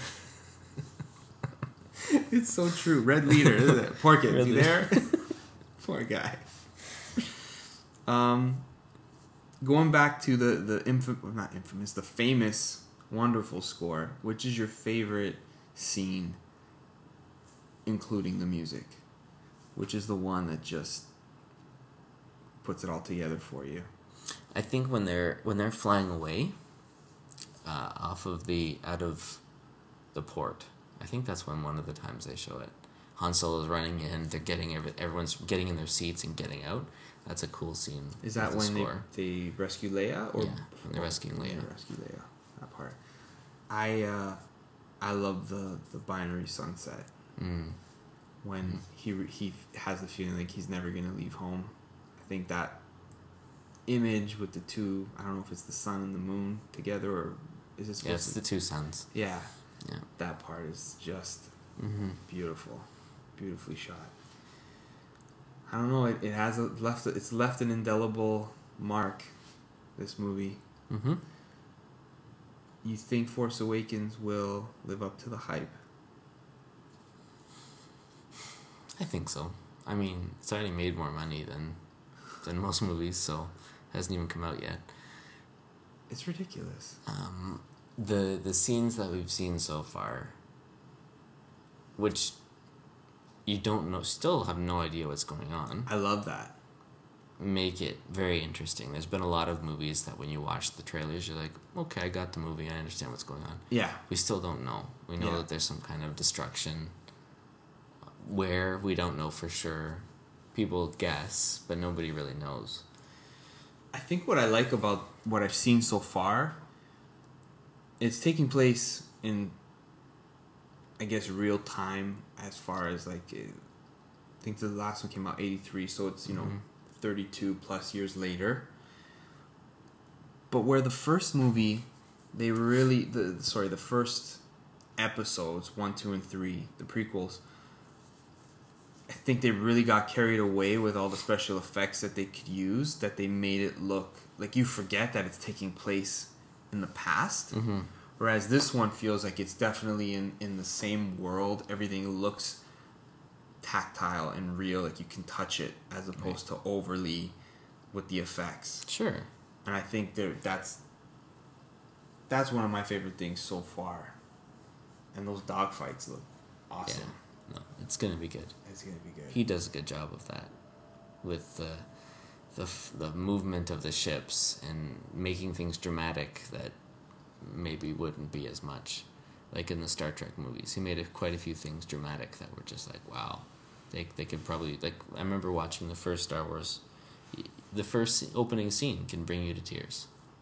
It's so true. Red leader, isn't it? Porkins, Red you leader. there? Poor guy. Um, going back to the, the infamous, well, not infamous, the famous Wonderful score, which is your favorite scene, including the music? Which is the one that just puts it all together for you? I think when they're when they're flying away, uh, off of the out of the port, I think that's when one of the times they show it. Han Solo's running in, they're getting every, everyone's getting in their seats and getting out. That's a cool scene. Is that with the when they, score. they rescue Leia? Or Yeah, when they're rescuing when Leia. they rescue Leia. That part. I uh, I love the, the binary sunset. Mm. When Mm. he he has the feeling like he's never gonna leave home. I think that image with the two, I don't know if it's the sun and the moon together, or is it supposed Yeah, it's to... the two suns. Yeah. Yeah. That part is just Mm-hmm. beautiful. Beautifully shot. I don't know, it, it has a, left it's left an indelible mark, this movie. Mm-hmm. You think Force Awakens will live up to the hype? I think so. I mean, it's already made more money than than most movies, so it hasn't even come out yet. It's ridiculous. Um, the the scenes that we've seen so far, which you don't know, still have no idea what's going on, I love that. make it very interesting. There's been a lot of movies that when you watch the trailers, you're like, okay, I got the movie, I understand what's going on. Yeah. We still don't know. We know Yeah. that there's some kind of destruction. Where, we don't know for sure. People guess, but nobody really knows. I think what I like about what I've seen so far, it's taking place in, I guess, real time as far as like, it, I think the last one came out eighty-three, so it's, you know, Mhm. thirty-two plus years later. But where the first movie, they really, the sorry, the first episodes, one, two, and three, the prequels, I think they really got carried away with all the special effects that they could use, that they made it look like you forget that it's taking place in the past. Mm-hmm. Whereas this one feels like it's definitely in, in the same world. Everything looks tactile and real, like you can touch it, as opposed Right. to overly with the effects. Sure. And I think there that's that's one of my favorite things so far. And those dogfights look awesome. Yeah. No, it's gonna be good. It's gonna be good. He does a good job of that, with the the f- the movement of the ships and making things dramatic that maybe wouldn't be as much, like in the Star Trek movies. He made a, quite a few things dramatic that were just like, wow, they they could probably, like, I remember watching the first Star Wars. The first opening scene can bring you to tears.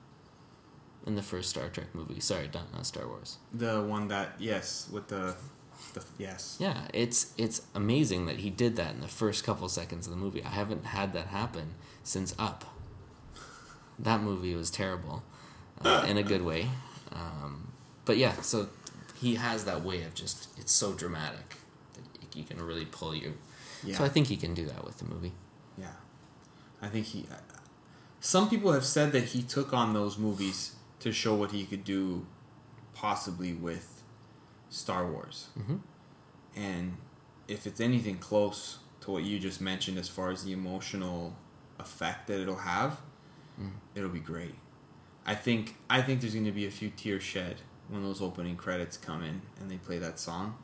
In the first Star Trek movie, sorry, not not Star Wars. The one that yes, with the, the yes. Yeah, it's it's amazing that he did that in the first couple seconds of the movie. I haven't had that happen since Up. That movie was terrible, uh, in a good way. Um, but yeah, so he has that way of just, it's so dramatic that he can really pull you. Yeah. So I think he can do that with the movie. Yeah. I think he. Some people have said that he took on those movies to show what he could do, possibly with Star Wars. Mm-hmm. And if it's anything close to what you just mentioned as far as the emotional effect that it'll have, Mm. it'll be great. I think I think there's going to be a few tears shed when those opening credits come in and they play that song.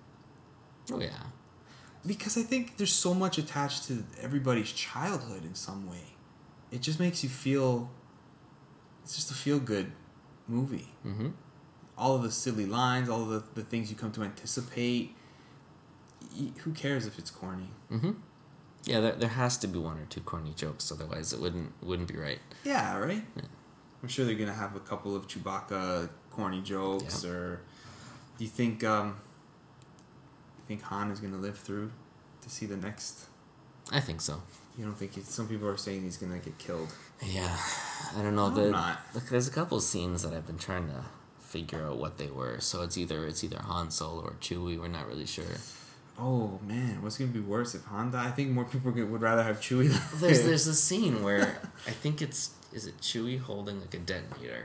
Oh yeah. Because I think there's so much attached to everybody's childhood in some way. It just makes you feel... It's just a feel-good movie. Mm-hmm. All of the silly lines, all of the, the things you come to anticipate. Y- who cares if it's corny? Mm-hmm. Yeah, there there has to be one or two corny jokes, otherwise it wouldn't wouldn't be right. Yeah, right? Yeah. I'm sure they're going to have a couple of Chewbacca corny jokes. Yeah. Or do you think... Um, you think Han is going to live through to see the next... I think so. You don't think... He's, some people are saying he's going to get killed. Yeah, I don't know. I'm the, not. Look, there's a couple scenes that I've been trying to figure out what they were. So it's either it's either Han Solo or Chewie. We're not really sure. Oh man, what's gonna be worse if Han died? I think more people would rather have Chewie. Than There's there's a scene where I think it's is it Chewie holding like a detonator,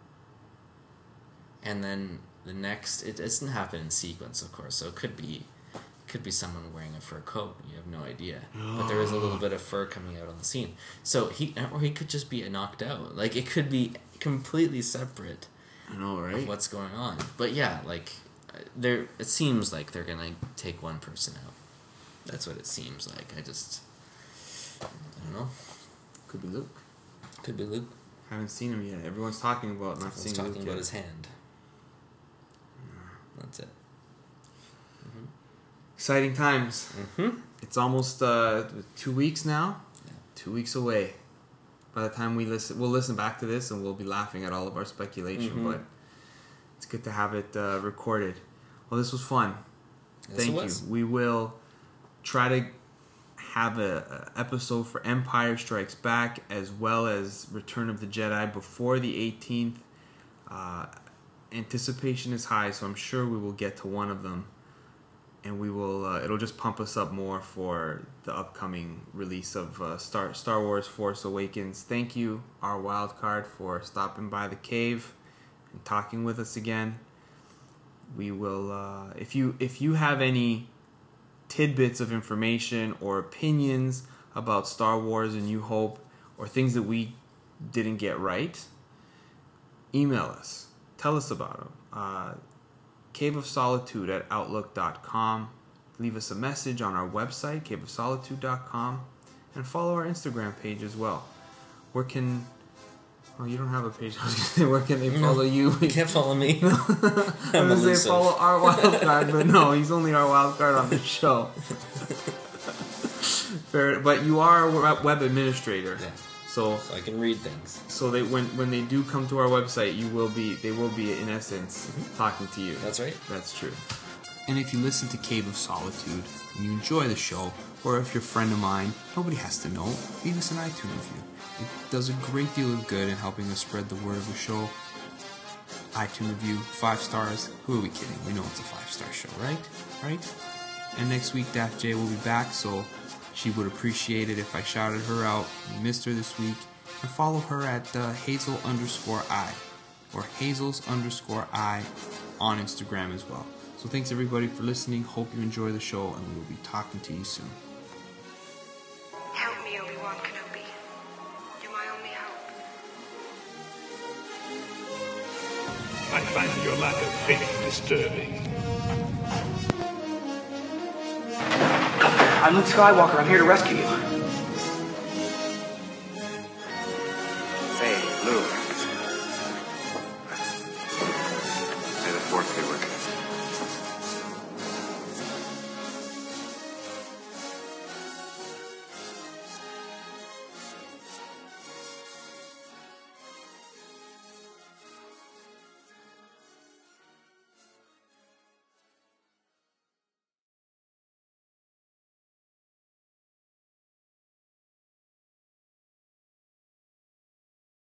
and then the next it doesn't happen in sequence, of course. So it could be could be someone wearing a fur coat. You have no idea, but there is a little bit of fur coming out on the scene. So he or he could just be knocked out. Like it could be completely separate. I know, right? Of what's going on. But yeah, like uh, there it seems like they're gonna take one person out. That's what it seems like. I just I don't know. Could be Luke. Could be Luke. Haven't seen him yet. Everyone's talking about not Everyone's seeing talking Luke about yet. his hand. That's it. Mm-hmm. Exciting times. Mm-hmm. It's almost uh, two weeks now. Yeah. Two weeks away. By the time we listen, we'll listen back to this and we'll be laughing at all of our speculation. Mm-hmm. But it's good to have it uh, recorded. Well, this was fun. Yes, Thank it you. was. We will try to have a, a episode for Empire Strikes Back as well as Return of the Jedi before the eighteenth. Uh, anticipation is high, so I'm sure we will get to one of them, and we will. Uh, it'll just pump us up more for the upcoming release of uh, Star Star Wars Force Awakens. Thank you, our wild card, for stopping by the cave and talking with us again. We will. Uh, if you if you have any tidbits of information or opinions about Star Wars and New Hope, or things that we didn't get right, email us. Tell us about them. Uh, cave of solitude at outlook dot com. Leave us a message on our website, cave of solitude dot com, and follow our Instagram page as well. Where can... Oh, you don't have a page. I was going to say, where can they follow no, you? You can't follow me. I'm going to say follow our wild card, but no, he's only our wild card on the show. Fair, but you are a web administrator. Yeah. So, so I can read things. So they when when they do come to our website, you will be they will be in essence mm-hmm. talking to you. That's right. That's true. And if you listen to Cave of Solitude and you enjoy the show, or if you're a friend of mine, nobody has to know, leave us an iTunes review. It does a great deal of good in helping us spread the word of the show. iTunes review, five stars. Who are we kidding? We know it's a five-star show, right? Right? And next week, Daft J will be back, so she would appreciate it if I shouted her out. We missed her this week. And follow her at uh, Hazel underscore I, or Hazels underscore I on Instagram as well. So thanks everybody for listening. Hope you enjoy the show, and we will be talking to you soon. Help me, Obi-Wan Kenobi. You're my only hope. I find your lack of faith disturbing. I'm Luke Skywalker. I'm here to rescue you.